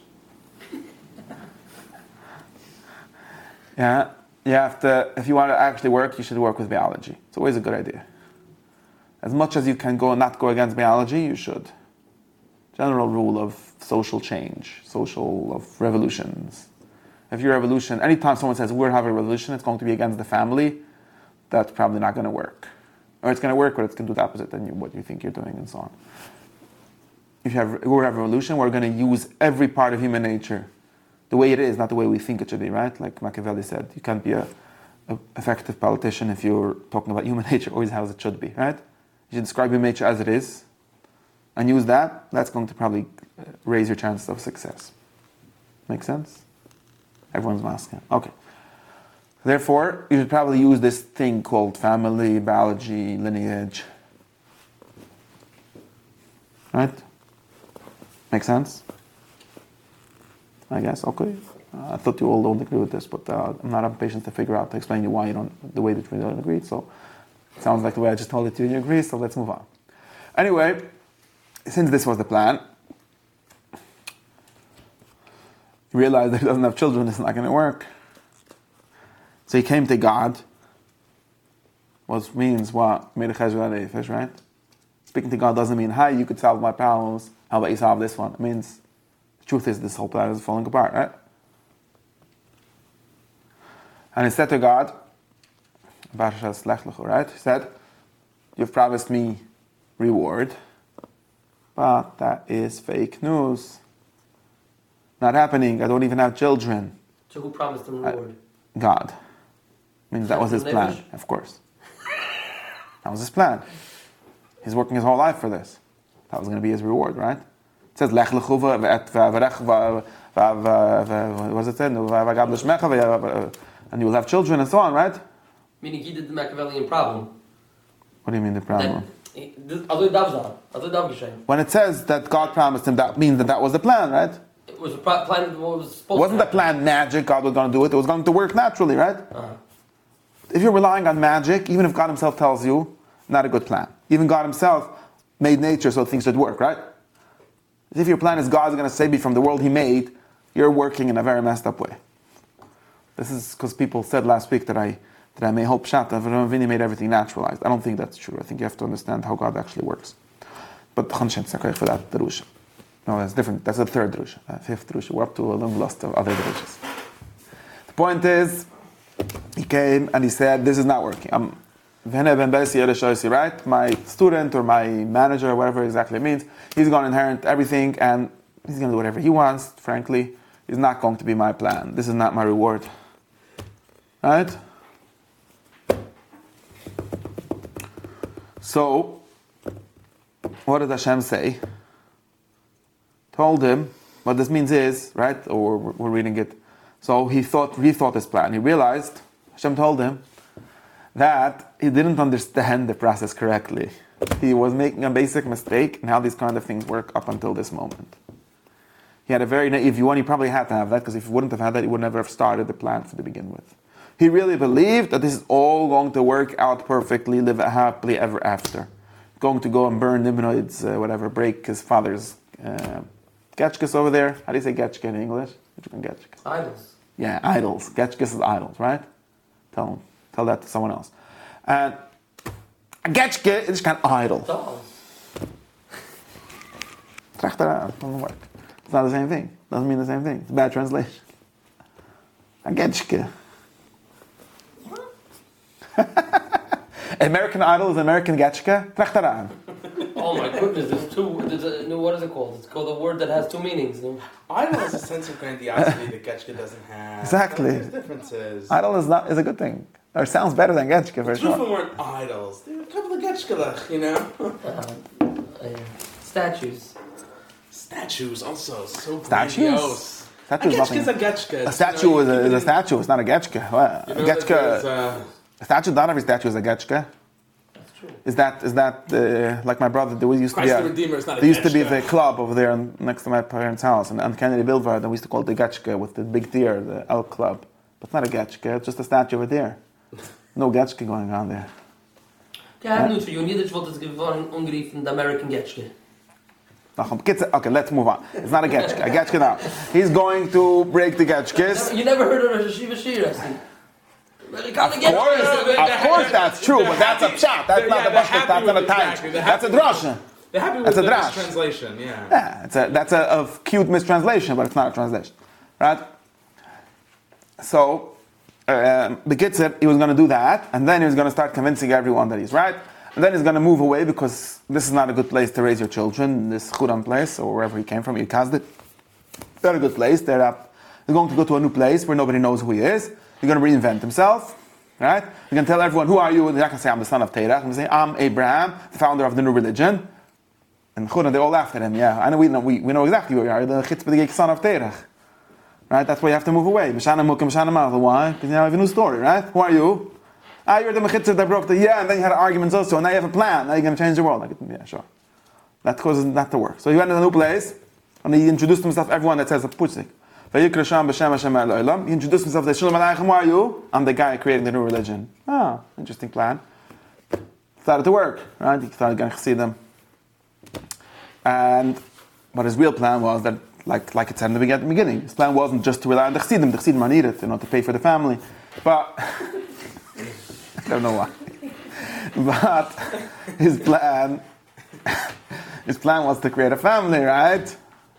Yeah, you have to, if you want to actually work, you should work with biology. It's always a good idea. As much as you can go not go against biology, you should. General rule of social change, social of revolutions. If your revolution, anytime someone says we're having a revolution, it's going to be against the family, that's probably not going to work. Or it's going to work, but it's going to do the opposite than you, what you think you're doing, and so on. If you have we're having a revolution, we're going to use every part of human nature the way it is, not the way we think it should be, right? Like Machiavelli said, you can't be a, a effective politician if you're talking about human nature always how it should be, right? You should describe human nature as it is, and use that. That's going to probably raise your chances of success. Make sense? Everyone's asking. Okay. Therefore, you should probably use this thing called family, biology, lineage. Right? Make sense? I guess, okay. Uh, I thought you all don't agree with this, but uh, I'm not impatient to figure out, to explain you why you don't, the way that we don't agree. So, it sounds like the way I just told it to you and you agree, so let's move on. Anyway, since this was the plan, he realized that he doesn't have children, it's not going to work. So he came to God, which means what? Made a cheshbon nefesh, right? Speaking to God doesn't mean, hi, you could solve my problems, how about you solve this one? It means, the truth is, this whole plan is falling apart, right? And he said to God, right? He said, you've promised me reward, but that is fake news. Not happening. I don't even have children. So who promised him reward? I, God. Means that was his plan, of course. That was his plan. He's working his whole life for this. That was going to be his reward, right? It says, Lech lechu what does it say? And you will have children and so on, right? Meaning he did the Machiavellian problem. What do you mean the problem? When it says that God promised him, that means that that was the plan, right? It was a pro- plan that was supposed Wasn't to the plan magic, God was going to do it? It was going to work naturally, right? Uh-huh. If you're relying on magic, even if God himself tells you, not a good plan. Even God himself made nature so things should work, right? If your plan is God's going to save you from the world he made, you're working in a very messed up way. This is because people said last week that I that I may hope Pshat, that Vini made everything naturalized. I don't think that's true. I think you have to understand how God actually works. But Chanshem Sakhay for that drusha. No, that's different. That's the third drusha. Uh, fifth drusha. We're up to a long list of other drushas. The point is, he came and he said, this is not working. I'm right? My student or my manager, or whatever exactly it means, he's going to inherit everything and he's going to do whatever he wants, frankly. It's not going to be my plan. This is not my reward. Right? So, what does Hashem say? Told him, what this means is, right, or we're reading it. So he thought, rethought his plan. He realized, Hashem told him, that he didn't understand the process correctly. He was making a basic mistake in how these kind of things work up until this moment. He had a very naive view, and he probably had to have that, because if he wouldn't have had that, he would never have started the plan to begin with. He really believed that this is all going to work out perfectly, live happily ever after. Going to go and burn Nimrod's, uh, whatever, break his father's uh, getchkes over there. How do you say getchke in English? Idols. Yeah, idols. Getchkes is idols, right? Tell him. Tell that to someone else. And a getchke is kind of idol. Dolls. Doesn't work. It's not the same thing. Doesn't mean the same thing. It's a bad translation. A getchke. American Idol is American getchke. Trachtaran. Oh my goodness, there's two, there's a, no, what is it called? It's called a word that has two meanings. No? Idol has a sense of grandiosity that Getchka doesn't have. Exactly. There's differences. Idol is not is a good thing. Or sounds better than getchke for Two of sure. them weren't idols. They were a couple of Getchkalach, you know? Uh, uh, statues. Statues also, so Statues? grandiose. Statue a is Getchka is nothing. a Getchka. A statue is a, is a statue. It's not a getchke. Well, You a know that there's, getchke. uh, A statue. Not every statue is a getchke. That's true. Is that is that uh, like my brother? There used to be Christ a, the Redeemer is not a there used to be getchke. the club over there on, next to my parents' house, and on Kennedy Boulevard. And we used to call it the getchke with the big deer, the elk club. But it's not a getchke. It's just a statue over there. No getchke going on there. Ja, I have news for you. In Yiddish wordt het gewoon ongeriefen the American Getchke. Okay, let's move on. It's not a getchke. A getchke now. He's going to break the getchkes. You never heard of a Shiva Shira? Of course, of course that's true, but that's a pshat. That's not a bashket. That's not a taich. That's a drasha. They're happy That's with a the drash. mistranslation, yeah. Yeah, it's a, that's a, a cute mistranslation, but it's not a translation, right? So, um, Bekitzer, he was going to do that, and then he was going to start convincing everyone that he's right, and then he's going to move away because this is not a good place to raise your children, this Churam place, or wherever he came from, Yirkazdit. Not a good place. They're, up, they're going to go to a new place where nobody knows who he is. He's going to reinvent himself, right? You're going to tell everyone, who are you? And they're not going to say, I'm the son of Terach. I'm going to say, I'm Abraham, the founder of the new religion. And Churam, they all laughed at him. Yeah, I know we know, we, we know exactly who you are. The Chitzpah, son of Terach. Right? That's why you have to move away. B'shana mukim, b'shana mal. Why? Because now you have a new story, right? Who are you? Ah, you're the Mechitzah that broke the, yeah, and then you had arguments also, and now you have a plan. Now you're going to change the world. Like, yeah, sure. That causes that to work. So he went to a new place, and he introduced himself to everyone that says a Pusik. He introduced himself to Shalom Aleichem, who are you? I'm the guy creating the new religion. Ah, interesting plan. Started to work, right? He started getting Chassidim. And, but his real plan was that, like, like it said in the beginning, his plan wasn't just to rely on the Chassidim. The Chassidim are needed, you know, to pay for the family. But, I don't know why. But his plan, his plan was to create a family, right?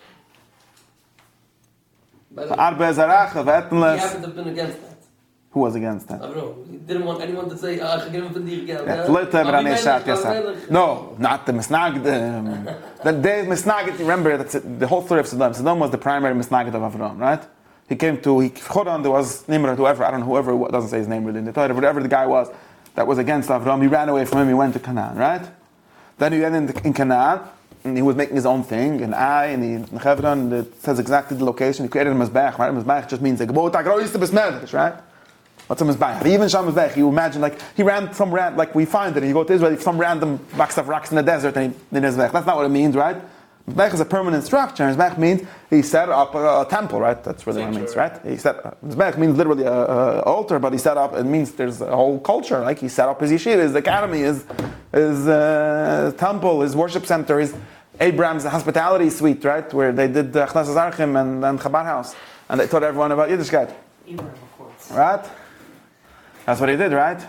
By the way, Arbe Zaracha, he Vettenless. happened to have been against that. Who was against that? I don't know. He didn't want anyone to say, ah, ich gebe von dir Geld. Yeah, eh? Leute haben Avi an Eshat, Melech, yes, Avi sir. Melech. No, not the Misnagd. Um, the day Misnagd, remember, that's it, the whole story of Saddam. Saddam was the primary Misnagd of Avram, right? He came to, he, Chodan, there was Nimrod, whoever, I don't know, whoever, it doesn't say his name really in the Torah, whatever the guy was that was against Avram, he ran away from him, he went to Canaan, right? Then he went in, in Canaan, and he was making his own thing, and I, and he, in Hebron, it says exactly the location, he created a Mizbech, right? A Mizbech just means, like, right? What's a Mizbech? Even Sham Mizbech, you imagine, like, he ran some random, like we find it, you go to Israel, some random box of rocks in the desert, and he did Mizbech. That's not what it means, right? Mizbech is a permanent structure. Mizbech means he set up a, a temple, right? That's really what it means, right? He set, uh, Mizbech means literally a, a altar, but he set up, it means there's a whole culture, like he set up his yeshiva, his academy, his, his uh, temple, his worship center, his Abraham's hospitality suite, right? Where they did uh, Chnas Azarchim and, and Chabad House. And they taught everyone about Yiddishkeit. Abraham, of course. Right? That's what he did, right?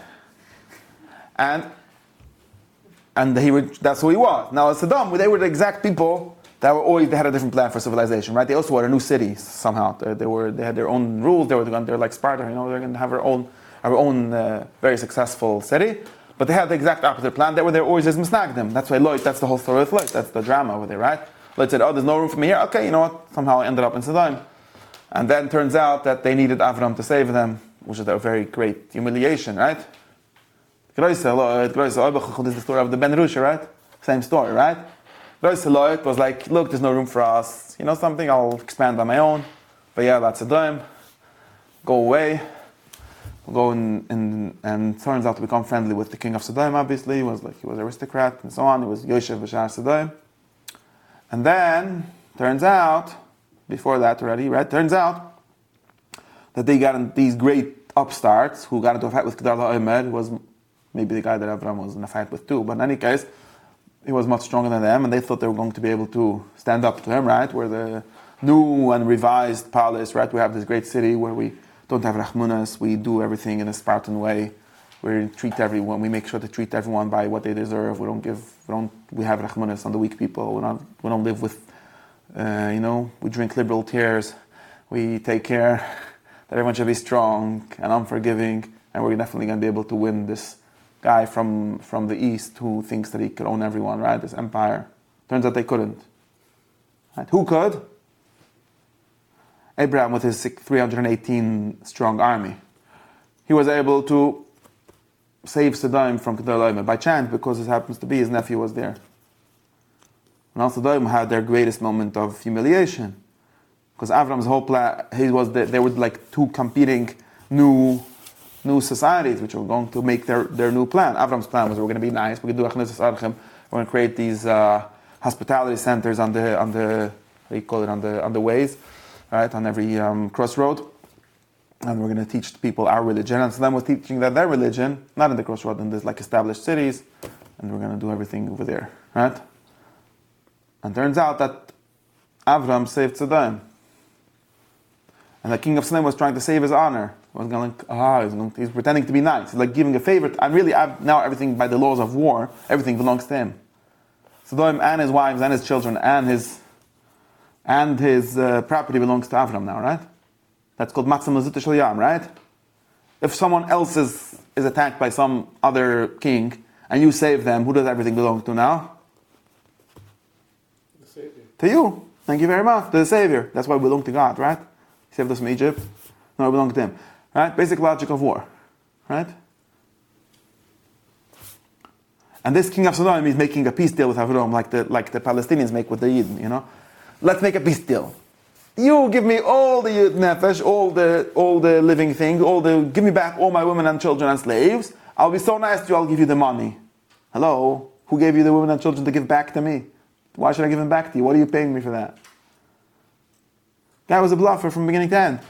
And and he would, that's who he was. Now, Saddam, they were the exact people that were always, they had a different plan for civilization, right? They also were a new city somehow. They, they were, they had their own rules. They were going, they're like Sparta, you know, they're going to have their own, our own uh, very successful city. But they had the exact opposite plan. They were there always as misnagdim. That's why Lloyd, that's the whole story of Lloyd. That's the drama over there, right? Lloyd said, oh, there's no room for me here. Okay, you know what? Somehow I ended up in Saddam. And then it turns out that they needed Avram to save them, which is a very great humiliation, right? This is the story of the Ben Rusha, right? Same story, right? It was like, look, there's no room for us. You know something? I'll expand on my own. But yeah, that's a dime. Go away. Go in, in, and turns out to become friendly with the king of Sodom, obviously. He was like, he was an aristocrat and so on. He was Yoshev Bashar Sodom. And then, turns out, before that already, right? Turns out that they got in, these great upstarts who got into a fight with Kedar HaOmer, who was maybe the guy that Avram was in a fight with too. But in any case, he was much stronger than them, and they thought they were going to be able to stand up to him, right? We're the new and revised palace, right? We have this great city where we don't have Rachmanas, we do everything in a Spartan way. We treat everyone, we make sure to treat everyone by what they deserve. We don't give, we don't, we have Rachmanas on the weak people. We don't, we don't live with, uh, you know, we drink liberal tears. We take care that everyone should be strong and unforgiving, and we're definitely going to be able to win this guy from, from the east who thinks that he could own everyone, right? This empire. Turns out they couldn't. Right? Who could? Abraham with his three hundred eighteen strong army. He was able to save Sodom from Kedar HaOmer by chance, because it happens to be his nephew was there. And also Sodom had their greatest moment of humiliation, because Avram's whole plan, he was the, they were like two competing new new societies which were going to make their, their new plan. Avram's plan was, we're going to be nice, we're going to do Achnes Archim, we're going to create these uh, hospitality centers on the on the what do you call it on the on the ways, right, on every um, crossroad, and we're going to teach people our religion. And so then we're teaching that their religion, not in the crossroad, in these like established cities, and we're going to do everything over there, right? And turns out that Avram saved Sodom, and the king of Sodom was trying to save his honor. He was going like, ah, he's, going, he's pretending to be nice. He's like giving a favor. And really, I've, now everything by the laws of war, everything belongs to him. Sodom and his wives and his children and his and his uh, property belongs to Avram now, right? That's called Matzah Mazut Shel Yam, right? If someone else is, is attacked by some other king and you save them, who does everything belong to now? The Savior. To you. Thank you very much. To the Savior. That's why we belong to God, right? He saved us from Egypt. No, we belong to him. Right? Basic logic of war. Right? And this king of Sodom is making a peace deal with Avram, like the like the Palestinians make with the Yidden, you know? Let's make a peace deal. You give me all the Yid Nefesh, all the all the living things, all the give me back all my women and children and slaves. I'll be so nice to you, I'll give you the money. Hello? Who gave you the women and children to give back to me? Why should I give him back to you? What are you paying me for that? Guy was a bluffer from beginning to end.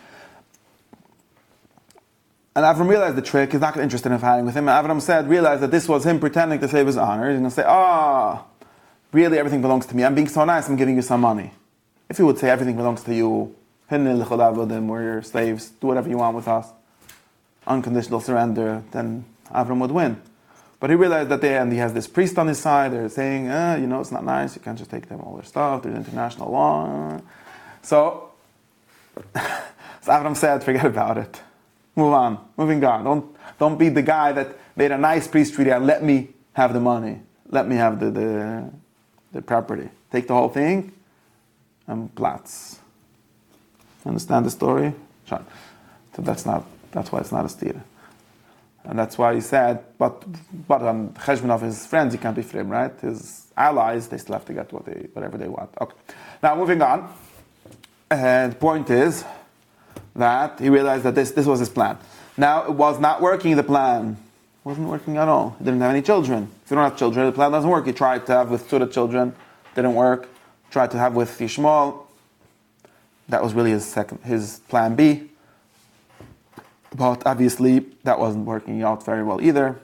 And Avram realized the trick. He's not interested in fighting with him. And Avram said, realized that this was him pretending to save his honor. He's going to say, ah, oh, really everything belongs to me. I'm being so nice, I'm giving you some money. If he would say everything belongs to you, we're your slaves, do whatever you want with us, unconditional surrender, then Avram would win. But he realized that they, and he has this priest on his side, they're saying, eh, you know, it's not nice, you can't just take them all their stuff, there's international law. So, so Avram said, forget about it. Move on, moving on. Don't, don't be the guy that made a nice priest treaty and let me have the money, let me have the, the, the property. Take the whole thing and plats. Understand the story? Sure. So that's not, that's why it's not a steer. And that's why he said, but but on cheshbon of his friends, he can't be for him, right? His allies, they still have to get what they, whatever they want. Okay. Now moving on. And the point is that he realized that this, this was his plan. Now it was not working, the plan. It wasn't working at all. He didn't have any children. If you don't have children, the plan doesn't work. He tried to have with Surah children, didn't work. Tried to have with Yishmael. That was really his second, his plan B. But obviously, that wasn't working out very well either.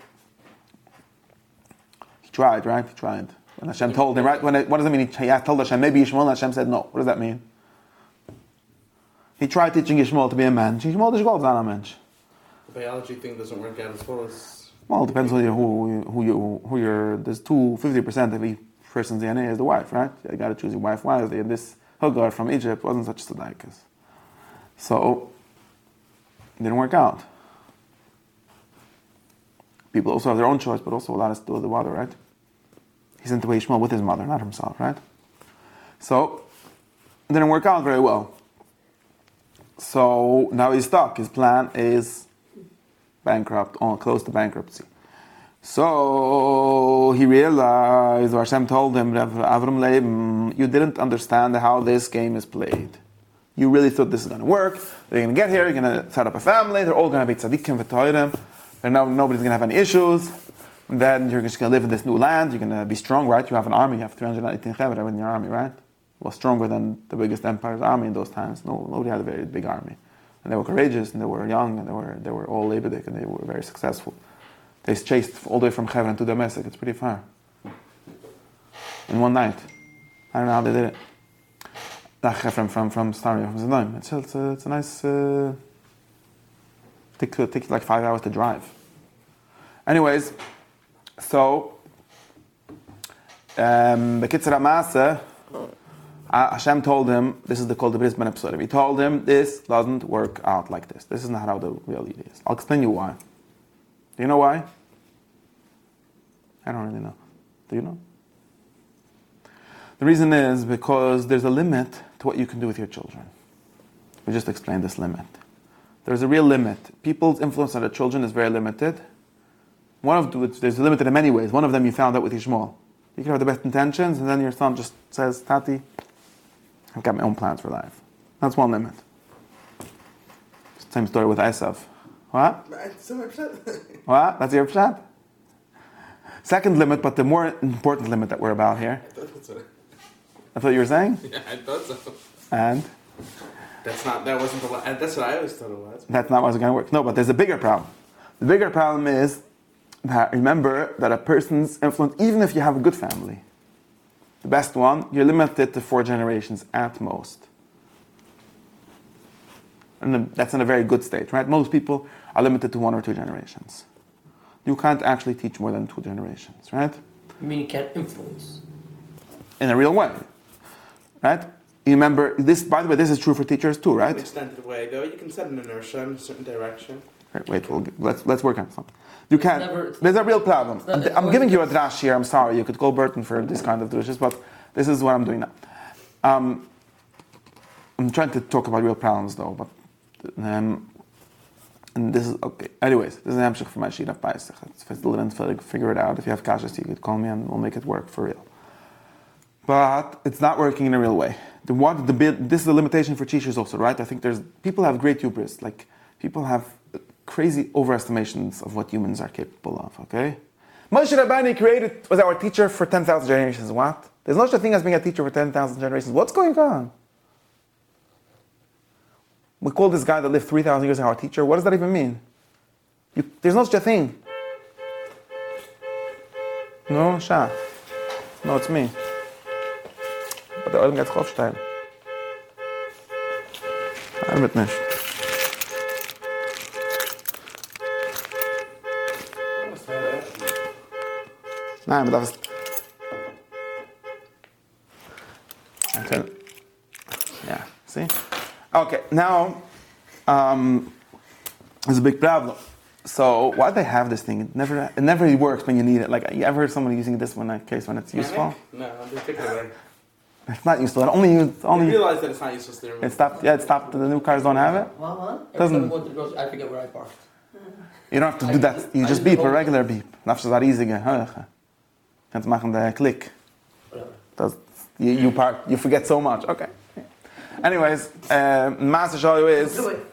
He tried, right? He tried. When Hashem told him, right? When it, what does it mean? He told Hashem, maybe Yishmael, and Hashem said no. What does that mean? He tried teaching Yishmael to be a man. Yishmael is not a mensch. The biology thing doesn't work out as well as... Well, it depends on you, who, who, you, who you're... There's two, fifty percent of each person's D N A is the wife, right? You got to choose your wife wisely. And this Hagar from Egypt wasn't such a tzedakah. So, it didn't work out. People also have their own choice, but also a lot of still the water, right? He's into Ishmael with his mother, not himself, right? So, it didn't work out very well. So, now he's stuck. His plan is bankrupt, or close to bankruptcy. So, he realized, or Hashem told him, Avram Leib, you didn't understand how this game is played. You really thought this is going to work. They're going to get here, you're going to set up a family, they're all going to be tzaddikim v'toirim, and now nobody's going to have any issues. And then you're just going to live in this new land, you're going to be strong, right? You have an army, you have three hundred eighteen chevra in your army, right? Well, stronger than the biggest empire's army in those times. No, nobody had a very big army. And they were courageous, and they were young, and they were they were all lebedik, and they were very successful. They chased all the way from Hebron to Damascus. It's pretty far. In one night. I don't know how they did it. From from from Staria, from Zidon. It's it's a, it's a nice. Uh, take take like five hours to drive. Anyways, so um, the Kitzur Hamasa, Hashem told him this is the called the Bris Ben episode. He told him this doesn't work out like this. This is not how the reality is. I'll explain you why. Do you know why? I don't really know. Do you know? The reason is because there's a limit to what you can do with your children. We just explained this limit. There's a real limit. People's influence on their children is very limited. One of the, there's limited in many ways. One of them you found out with Yishmael. You can have the best intentions, and then your son just says, Tati, I've got my own plans for life. That's one limit. Same story with Esav. What? What? That's your pshat? Second limit, but the more important limit that we're about here. I thought that's what, That's what you were saying? yeah, I thought so. And? That's not, that wasn't the, that's what I always thought it was. That's not what's going to work. No, but there's a bigger problem. The bigger problem is that remember that a person's influence, even if you have a good family, the best one, you're limited to four generations at most. And that's in a very good state, right? Most people are limited to one or two generations. You can't actually teach more than two generations, right? You mean you can't influence? In a real way, right? You remember this. By the way, this is true for teachers too, right? An extended way, though. You can set an inertia in a certain direction. Wait, wait we'll, let's let's work on something. You It's can't. never- it's There's a real problem. not- I'm, it's I'm always giving you a just- drash here. I'm sorry. You could call Burton for this kind of drushes, but this is what I'm doing now. Um, I'm trying to talk about real problems, though. But um, and this is okay. Anyways, this is an amshich for my sheet of Paisach. If I still didn't figure it out, if you have kashas, you could call me and we'll make it work for real. But it's not working in a real way. The what the this is a limitation for teachers also, right? I think there's people have great hubris, like people have crazy overestimations of what humans are capable of. Okay, Moshe Rabbeinu created, was our teacher for ten thousand generations. What? There's no such a thing as being a teacher for ten thousand generations. What's going on? We call this guy that lived three thousand years our teacher. What does that even mean? You, there's no such a thing. No, Shah. No, it's me. But der Eulen geht Kopfstein. Er wird nicht. Nein, aber das ist... Yeah, see? Okay, now, um, there's a big problem. So, why do they have this thing? It never, it never works when you need it. Like, you ever heard someone using this one in a case when it's useful? No, they take it away. It's not useful. It only use, only. You realize that it's not useless. They It stopped. Yeah, it stopped. The new cars don't have it. Well, huh? Doesn't. Every time I went to grocery, I forget where I parked. You don't have to I do that. use- You I just use the beep, a whole- regular beep. Darfst du da riesige. Kannst machen der Klick. Whatever. Das, you, you part. You forget so much. Okay. Anyways, uh, Master Shalu is. Do it.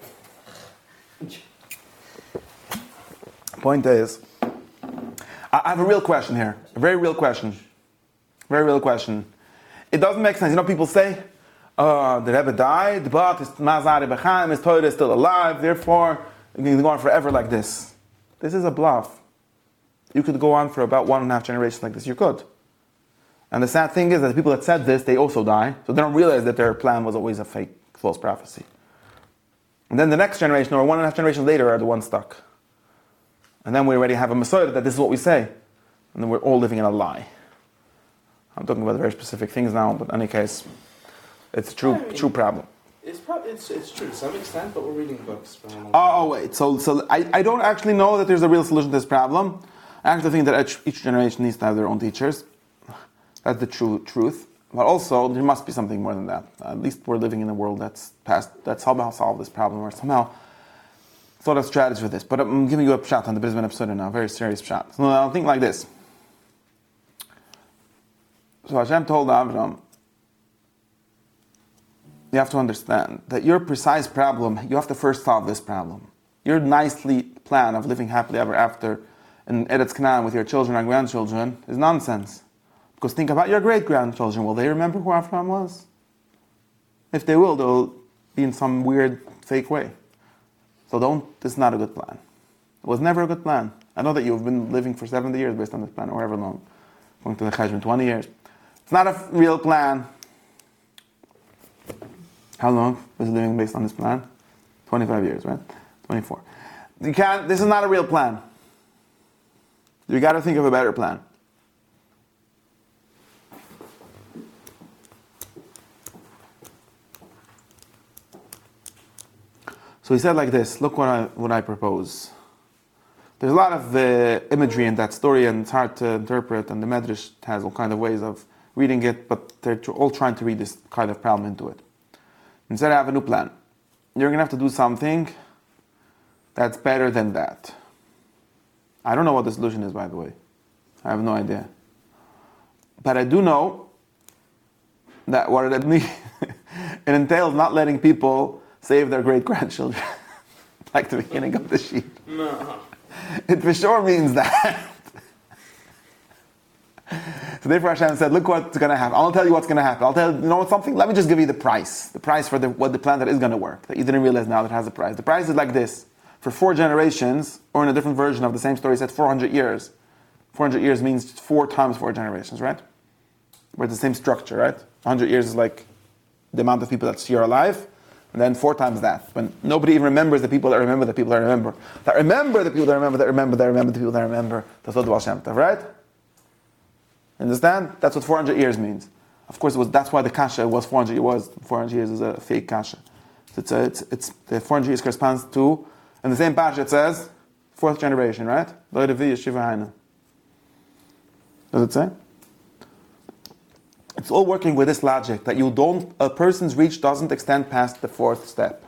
Point is, I I have a real question here. A very real question. Very real question. It doesn't make sense. You know, people say, uh, the Rebbe died, but his Mazari Bechaim, his Torah is still alive, therefore, you can go on forever like this. This is a bluff. You could go on for about one and a half generations like this. You could. And the sad thing is that the people that said this, they also die. So they don't realize that their plan was always a fake, false prophecy. And then the next generation, or one and a half generations later, are the ones stuck. And then we already have a Messiah that this is what we say. And then we're all living in a lie. I'm talking about very specific things now, but in any case, it's a true, I mean, true problem. It's probably it's, it's true to some extent, but we're reading books. For a long Oh, oh, wait. So, so I, I don't actually know that there's a real solution to this problem. I actually think that each, each generation needs to have their own teachers. That's the true truth. But also, there must be something more than that. At least we're living in a world that's past, that's somehow solved this problem, or somehow thought of strategy for this. But I'm giving you a shot on the Brisbane episode now, a very serious shot. So I'll think like this. So Hashem told Avram, you have to understand that your precise problem, you have to first solve this problem. Your nicely plan of living happily ever after in Eretz Canaan with your children and grandchildren is nonsense. Because think about your great-grandchildren. Will they remember who Avram was? If they will, they'll be in some weird, fake way. So don't, this is not a good plan. It was never a good plan. I know that you've been living for seventy years based on this plan, or however long. Going to the Cheshbon, twenty years. It's not a real plan. How long was living based on this plan? twenty-five years, right? twenty-four. You can't, this is not a real plan. You got to think of a better plan. So he said like this, look what I, what I propose. There's a lot of uh, imagery in that story, and it's hard to interpret, and the Medrash has all kind of ways of reading it, but they're all trying to read this kind of problem into it. Instead, I have a new plan. You're going to have to do something that's better than that. I don't know what the solution is, by the way. I have no idea. But I do know that what it means, it entails not letting people save their great-grandchildren, like the beginning of the sheet. No. It for sure means that. So therefore Hashem said, look what's going to happen. I'll tell you what's going to happen. I'll tell you, you know something? Let me just give you the price. The price for the, what the plan that is going to work. That you didn't realize now that has a price. The price is like this. For four generations, or in a different version of the same story, it said four hundred years. four hundred years means four times four generations, right? Where it's the same structure, right? one hundred years is like the amount of people that's here alive. And then four times that. When nobody even remembers the people that remember the people that remember. That remember the people that remember that remember that remember the people that remember. That's what the Baal Shem Tov, right? Understand? That's what four hundred years means. Of course, it was. That's why the kasha was four hundred. It was four hundred years is a fake kasha. So it's, a, it's it's the four hundred years corresponds to, in the same passage it says, fourth generation, right? Does it say? It's all working with this logic that you don't. A person's reach doesn't extend past the fourth step.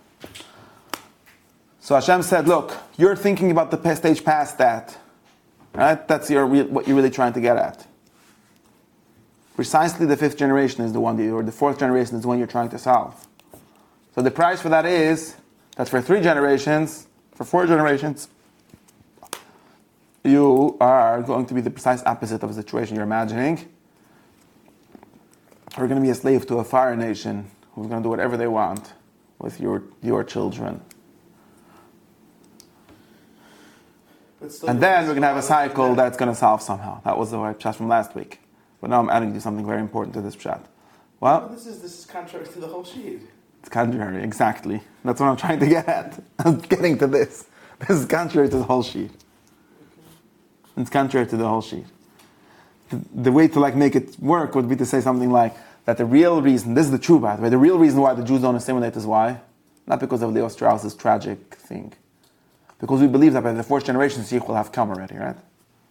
So Hashem said, "Look, you're thinking about the stage past that, right? That's your what you're really trying to get at." Precisely the fifth generation is the one, that you, or the fourth generation is the one you're trying to solve. So the price for that is that for three generations, for four generations, you are going to be the precise opposite of the situation you're imagining. You're going to be a slave to a foreign nation who's going to do whatever they want with your your children. And then we're going to have a cycle that's going to solve somehow. That was the pshat from last week. But now I'm adding you something very important to this pshat. Well, Well, this is this is contrary to the whole sheet. it's contrary, exactly. That's what I'm trying to get at. I'm getting to this. This is contrary to the whole sheet. It's contrary to the whole sheet. The, the way to like make it work would be to say something like that the real reason, this is the true by the way, the real reason why the Jews don't assimilate is why? Not because of Leo Strauss's tragic thing. Because we believe that by the fourth generation, Sikh will have come already, right?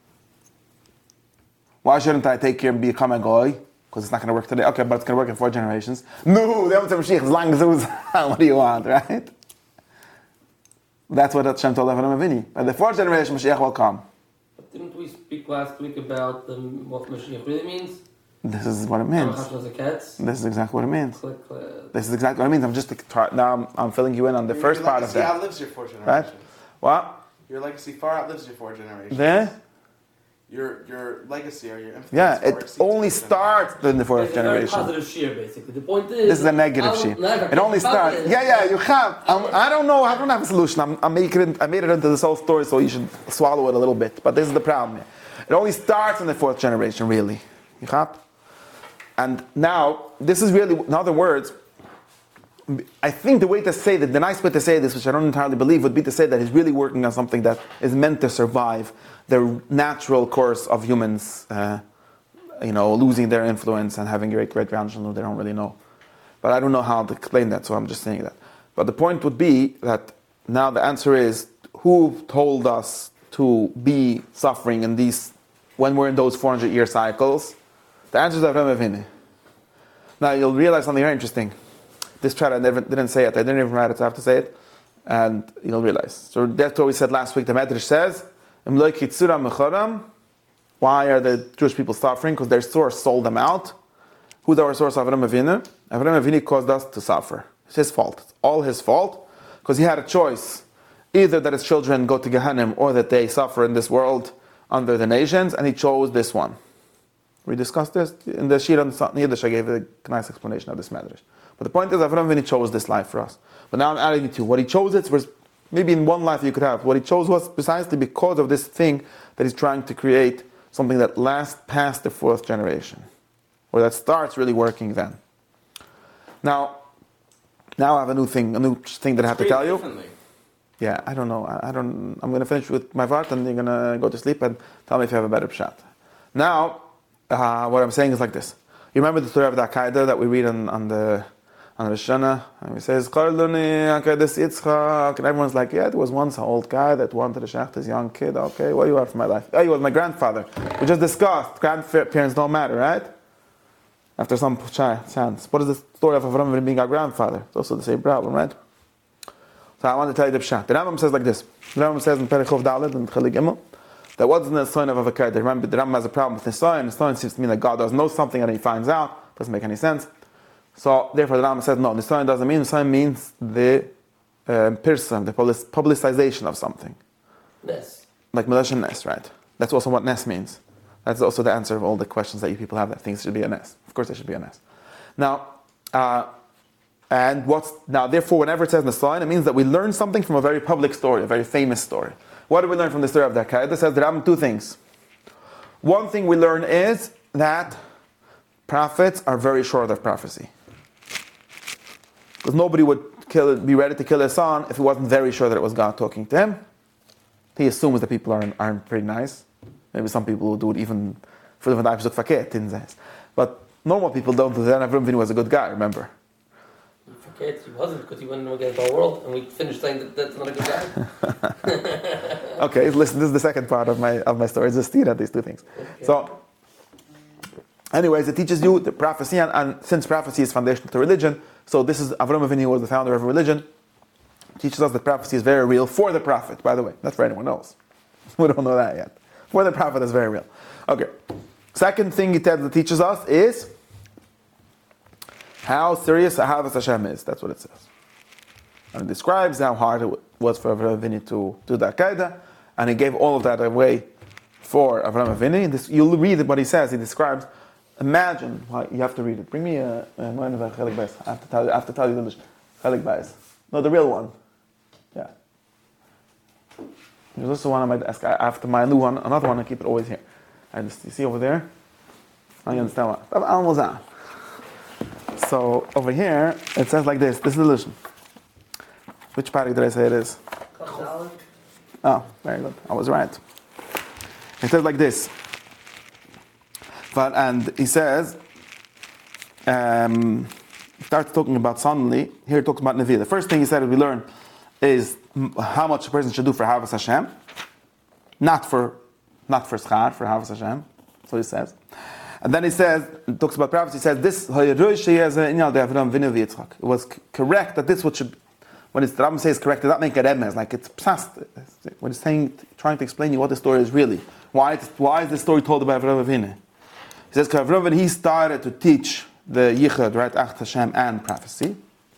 Why shouldn't I take care and become a goy? Because it's not going to work today. Okay, but it's going to work in four generations. No, they don't have Mashiach. As long as it was, what do you want, right? That's what Hashem told Avraham Avinu. By the fourth generation, Mashiach will come. But didn't we speak last week about um, what Mashiach really means? This is what it means. This is exactly what it means. Click, click. This is exactly what it means. I'm just now I'm, I'm filling you in on the Your- first your part of legacy that. outlives your four generations. Right? What? Your legacy far outlives your four generations. There? Your your legacy or your influence. Yeah, far it exceeds only your starts in the fourth It's a very generation. positive shear, basically. The point is... This is a negative I'll- sheet. never- It only starts. positive. Yeah, yeah, you have. I'm, I don't know. I don't have a solution. I'm, I'm making it, I made it into this whole story, so you should swallow it a little bit. But this is the problem. It only starts in the fourth generation, really. You have? And now, this is really, in other words, I think the way to say that, the nice way to say this, which I don't entirely believe, would be to say that he's really working on something that is meant to survive the natural course of humans, uh, you know, losing their influence and having great great grandchildren who they don't really know. But I don't know how to explain that, so I'm just saying that. But the point would be that now the answer is, who told us to be suffering in these, when we're in those four hundred year cycles? The answer is Avraham Avinu. Now you'll realize something very interesting. This chart I never didn't say it. I didn't even write it, so I have to say it. And you'll realize. So that's what we said last week. The Medrash says, why are the Jewish people suffering? Because their source sold them out. Who's our source? Avraham Avinu. Avraham Avinu caused us to suffer. It's his fault. It's all his fault. Because he had a choice. Either that his children go to Gehenna or that they suffer in this world under the nations. And he chose this one. We discussed this in the Shir on Yiddish. I gave a nice explanation of this Medrash. But the point is, Avraham Avinu chose this life for us. But now I'm adding it to what he chose. It was maybe in one life you could have. What he chose was precisely because of this thing that he's trying to create something that lasts past the fourth generation, or that starts really working then. Now, now I have a new thing, a new thing that I have to tell you. Yeah, I don't know. I, I don't. I'm going to finish with my part, and you're going to go to sleep and tell me if you have a better pshat. Now, uh, what I'm saying is like this. You remember the story of the Al-Qaeda that we read on, on the on the Rosh Hashanah? And we say, and everyone's like, yeah, there was once an old guy that wanted to shech this young kid. Okay, what do you want from my life? Oh, he was my grandfather. We just discussed. Grandparents don't matter, right? After some chance. What is the story of Avraham being our grandfather? It's also the same problem, right? So I want to tell you the pshat. The Rambam says like this. The Rambam says in Perichov Dalet and Chalik Gimel, that wasn't the sign of Avakad. Remember, the Rambam has a problem with Nisayan. Nisayan seems to mean that God does know something and he finds out. Doesn't make any sense. So, therefore, the Rambam says, no, Nisayan doesn't mean, Nisayan means the uh, pirsam, the public, publicization of something. Nes. Like Melash and Nes, right? That's also what Nes means. That's also the answer of all the questions that you people have, that things should be a Nes. Of course, there should be a Nes. Now, uh, and what's, now, therefore, whenever it says Nisayan, it means that we learn something from a very public story, a very famous story. What do we learn from the story of the Al-Qaeda? It says the Rambam two things. One thing we learn is that prophets are very short of prophecy. Because nobody would kill, be ready to kill his son if he wasn't very sure that it was God talking to him. He assumes that people aren't, aren't pretty nice. Maybe some people will do it even for the types of fakir. But normal people don't do that. Avraham Avinu was a good guy, remember? He wasn't, because he went against our world, and we finished saying that that's not a good guy. Okay, listen, this is the second part of my of my story. It's just steer at these two things. Okay. So, anyways, it teaches you the prophecy, and, and since prophecy is foundational to religion, so this is Avraham Avinu was the founder of religion. It teaches us that prophecy is very real for the prophet, by the way, not for anyone else. We don't know that yet. For the prophet, it's very real. Okay. Second thing it teaches us is how serious Ahavas Hashem is. That's what it says. And it describes how hard it was for Avraham Avinu to do the Al-Qaeda, and he gave all of that away for Avraham Avinu. This, you'll read what he says. He describes. Imagine. Well, you have to read it. Bring me a. a Chelik Beis. I have to tell you. I have to tell you the Chelik Beis. No, the real one. Yeah. There's also one on my desk. I have my new one. Another one. I keep it always here. I just you see over there. I understand what. Almost on. So over here it says like this. This is the Lishon. Which party did I say it is? Oh, very good. I was right. It says like this. But, and he says, um, he starts talking about suddenly, here he talks about Nevi'ah. The first thing he said we learn is how much a person should do for Havas Hashem. Not for, not for Schar, for Havas Hashem. So he says. And then he says, he talks about prophecy, he says, this, it was correct that this what should, when it's, the Rambam says correct, does not make a remez, like it's psast. When it's saying, trying to explain you what the story is really. Why, it's, why is the story told about Avraham Avinu? He says, because Avraham Avinu, he started to teach the Yichud, right, Ach Hashem and prophecy.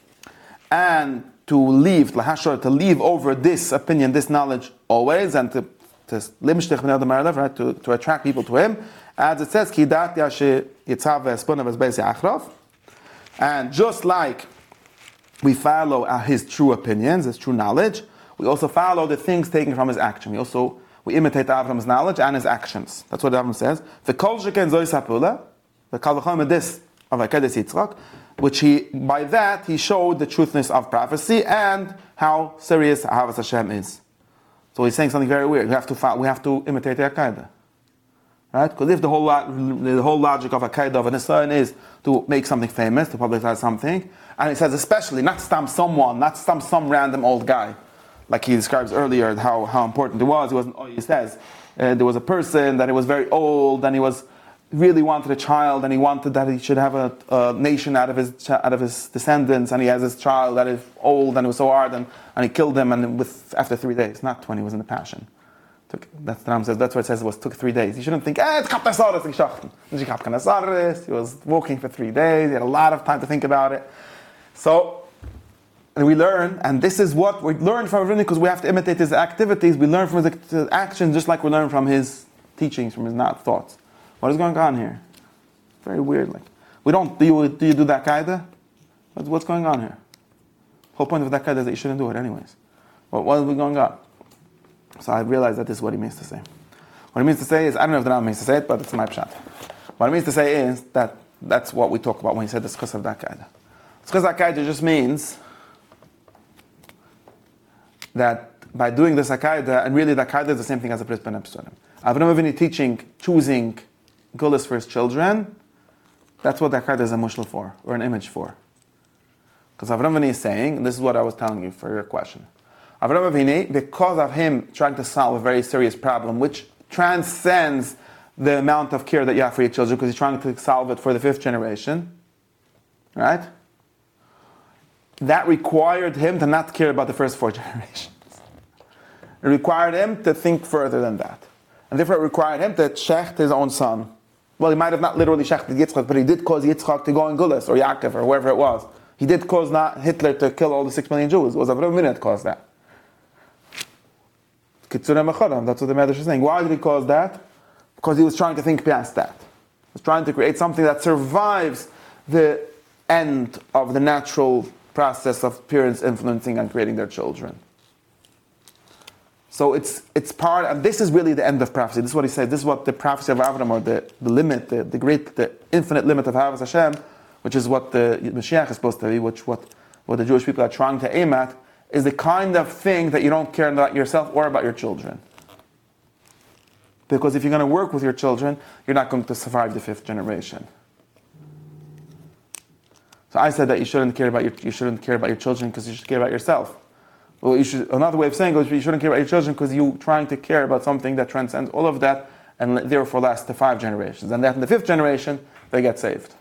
And to leave, lahashor, to leave over this opinion, this knowledge always, and to to limshtich b'nei adam ha'alev, right, to, to attract people to him. As it says, ki dat yashe yitzav v'espun v'ezbeis ya'achrav. And just like we follow his true opinions, his true knowledge, we also follow the things taken from his action. We also, we imitate Avram's knowledge and his actions. That's what Avram says. V'kol sheken zoi sapula, v'kal v'chol medis of Akedes Yitzchak, which he, by that, he showed the truthness of prophecy and how serious Ahavas Hashem is. So he's saying something very weird. We have to follow, we have to imitate the Akedah. Right? Because if the whole the whole logic of Akedah of an Israel is to make something famous, to publicize something, and he says especially not stamp someone, not stamp some random old guy, like he describes earlier how, how important it was. He wasn't. Oh, he says uh, there was a person that he was very old, and he was really wanted a child, and he wanted that he should have a, a nation out of his out of his descendants, and he has his child that is old and it was so hard, and, and he killed him, and with after three days, not when he was in the passion. Took, that's the Ram says. That's what it says. It was took three days. You shouldn't think, eh, it's kapnasaris in shachten. He was walking for three days. He had a lot of time to think about it. So, and we learn, and this is what we learn from Avinu, because we have to imitate his activities. We learn from his actions, just like we learn from his teachings, from his not thoughts. What is going on here? Very weird. Like we don't. Do you do you do that kaida? What's, what's going on here? The whole point of that kaida is that you shouldn't do it anyways. What what is going on? So I realized that this is what he means to say. What he means to say is, I don't know if the Rambam means to say it, but it's my pshat. What it means to say is that that's what we talk about when he said the schus of that kaida. Schus of that kaida just means that by doing this akaida, and really the akaida is the same thing as a Bris Ben Episodim. Avraham Avinu teaching, choosing gullus for his children, that's what the akaida is a mushal for, or an image for. Because Avraham Avinu is saying, and this is what I was telling you for your question. Avraham Avinu, because of him trying to solve a very serious problem, which transcends the amount of care that you have for your children, because he's trying to solve it for the fifth generation, right? That required him to not care about the first four generations. It required him to think further than that. And therefore it required him to shecht his own son. Well, he might have not literally shechted Yitzchak, but he did cause Yitzchak to go in Gullus, or Yaakov, or whoever it was. He did cause not Hitler to kill all the six million Jews. It was Avraham Avinu that caused that. Kitzurei Mechoram, that's what the Medrash is saying. Why did he cause that? Because he was trying to think past that. He was trying to create something that survives the end of the natural process of parents influencing and creating their children. So it's it's part, and this is really the end of prophecy. This is what he said. This is what the prophecy of Avram, or the, the limit, the, the great, the infinite limit of Havas Hashem, which is what the Mashiach is supposed to be, which what, what the Jewish people are trying to aim at, is the kind of thing that you don't care about yourself or about your children. Because if you're going to work with your children, you're not going to survive the fifth generation. So I said that you shouldn't care about your you shouldn't care about your children because you should care about yourself. Well, you should, another way of saying it is you shouldn't care about your children because you're trying to care about something that transcends all of that and therefore lasts to five generations. And that in the fifth generation, they get saved.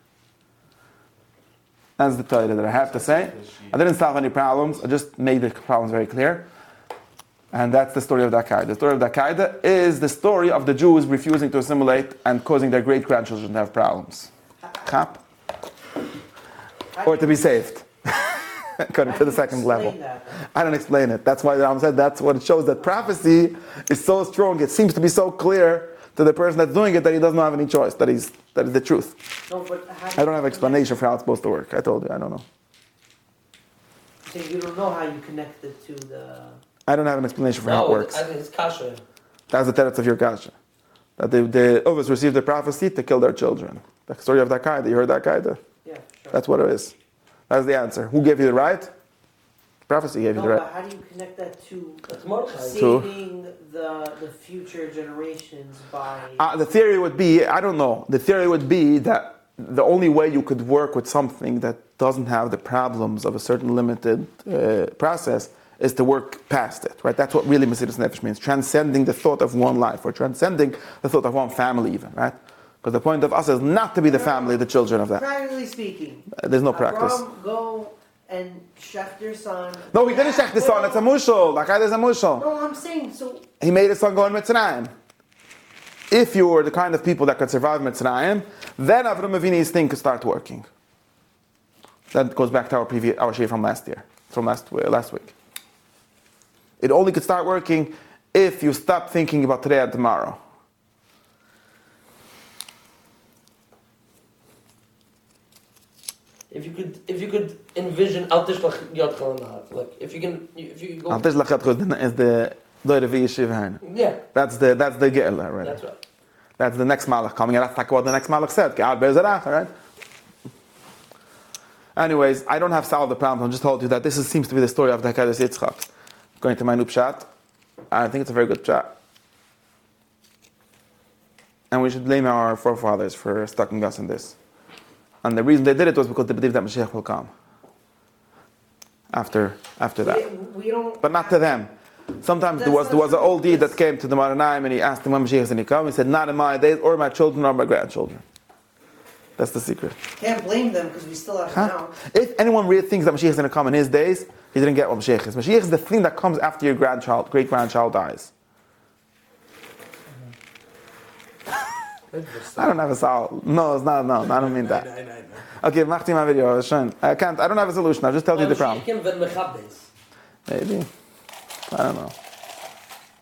That's the Torah that I have to say. I didn't solve any problems. I just made the problems very clear. And that's the story of the Akaida. The story of the Akaida is the story of the Jews refusing to assimilate and causing their great-grandchildren to have problems. Chap? Or to be saved. according to the second level. That, I don't explain it. That's why the Ram said that's what it shows, that prophecy is so strong. It seems to be so clear to the person that's doing it that he doesn't have any choice, that he's that is the truth. no, but how do I don't you have explanation for how it's supposed to work. I told you, I don't know. So you don't know how you connect it to the. I don't have an explanation for how it No, works. I think it's kasha. That's the teretz of your kasha. That the, the Ovis received the prophecy to kill their children. The story of that guy, you heard that guy? The, Yeah, sure. that's what it is. That's the answer. Who gave you the right? Prophecy gave no, you the but right. how do you connect that to That's Mordechai. saving the the future generations by? Uh, the theory would be, I don't know, the theory would be that the only way you could work with something that doesn't have the problems of a certain limited uh, process is to work past it, right? That's what really Mesiras Nefesh means, transcending the thought of one life, or transcending the thought of one family even, right? Because the point of us is not to be the family, the children of that. Practically speaking, Uh, There's no practice. Avram, go and shech your son. No, he didn't check the son, it's a mushal. That guy is a mushal. No, I'm saying so. He made his son go in Mitzrayim. If you were the kind of people that could survive Mitzrayim, then Avram Avinu's thing could start working. That goes back to our previous, our share from last year, from last uh, last week. It only could start working if you stop thinking about today and tomorrow. If you could, if you could envision Al Tishlach Yad Chalanav, like if you can, if you go, Al Tish Lachat Chod is the Doire V'Yeshiv Hain. yeah, That's the that's the Ge'el already. that's right. That's the next Malach coming, and that's like what the next Malach said. Ge'al Be'ezerach, all right? Anyways, I don't have solved the problem. I just told you that this is, seems to be the story of the Hakadosh Yitzchak. Going to my new pshat, I think it's a very good pshat. And we should blame our forefathers for stucking us in this. And the reason they did it was because they believed that Mashiach will come. After after that. We, we don't. But not to them. Sometimes there was there was an old deed that came to the Maranaim and he asked him when Mashiach is going to come. He said, not in my days, or my children, or my grandchildren. That's the secret. Can't blame them because we still have Huh? now. If anyone really thinks that Mashiach is going to come in his days, he didn't get what Mashiach is. Mashiach is the thing that comes after your grandchild, great grandchild dies. I don't have a solve. No, it's not. No, I don't mean that. Okay, mach my video. Schön. I can't. I don't have a solution. I'll just tell you the problem. Mashiach can ben mechabes. Maybe. I don't know.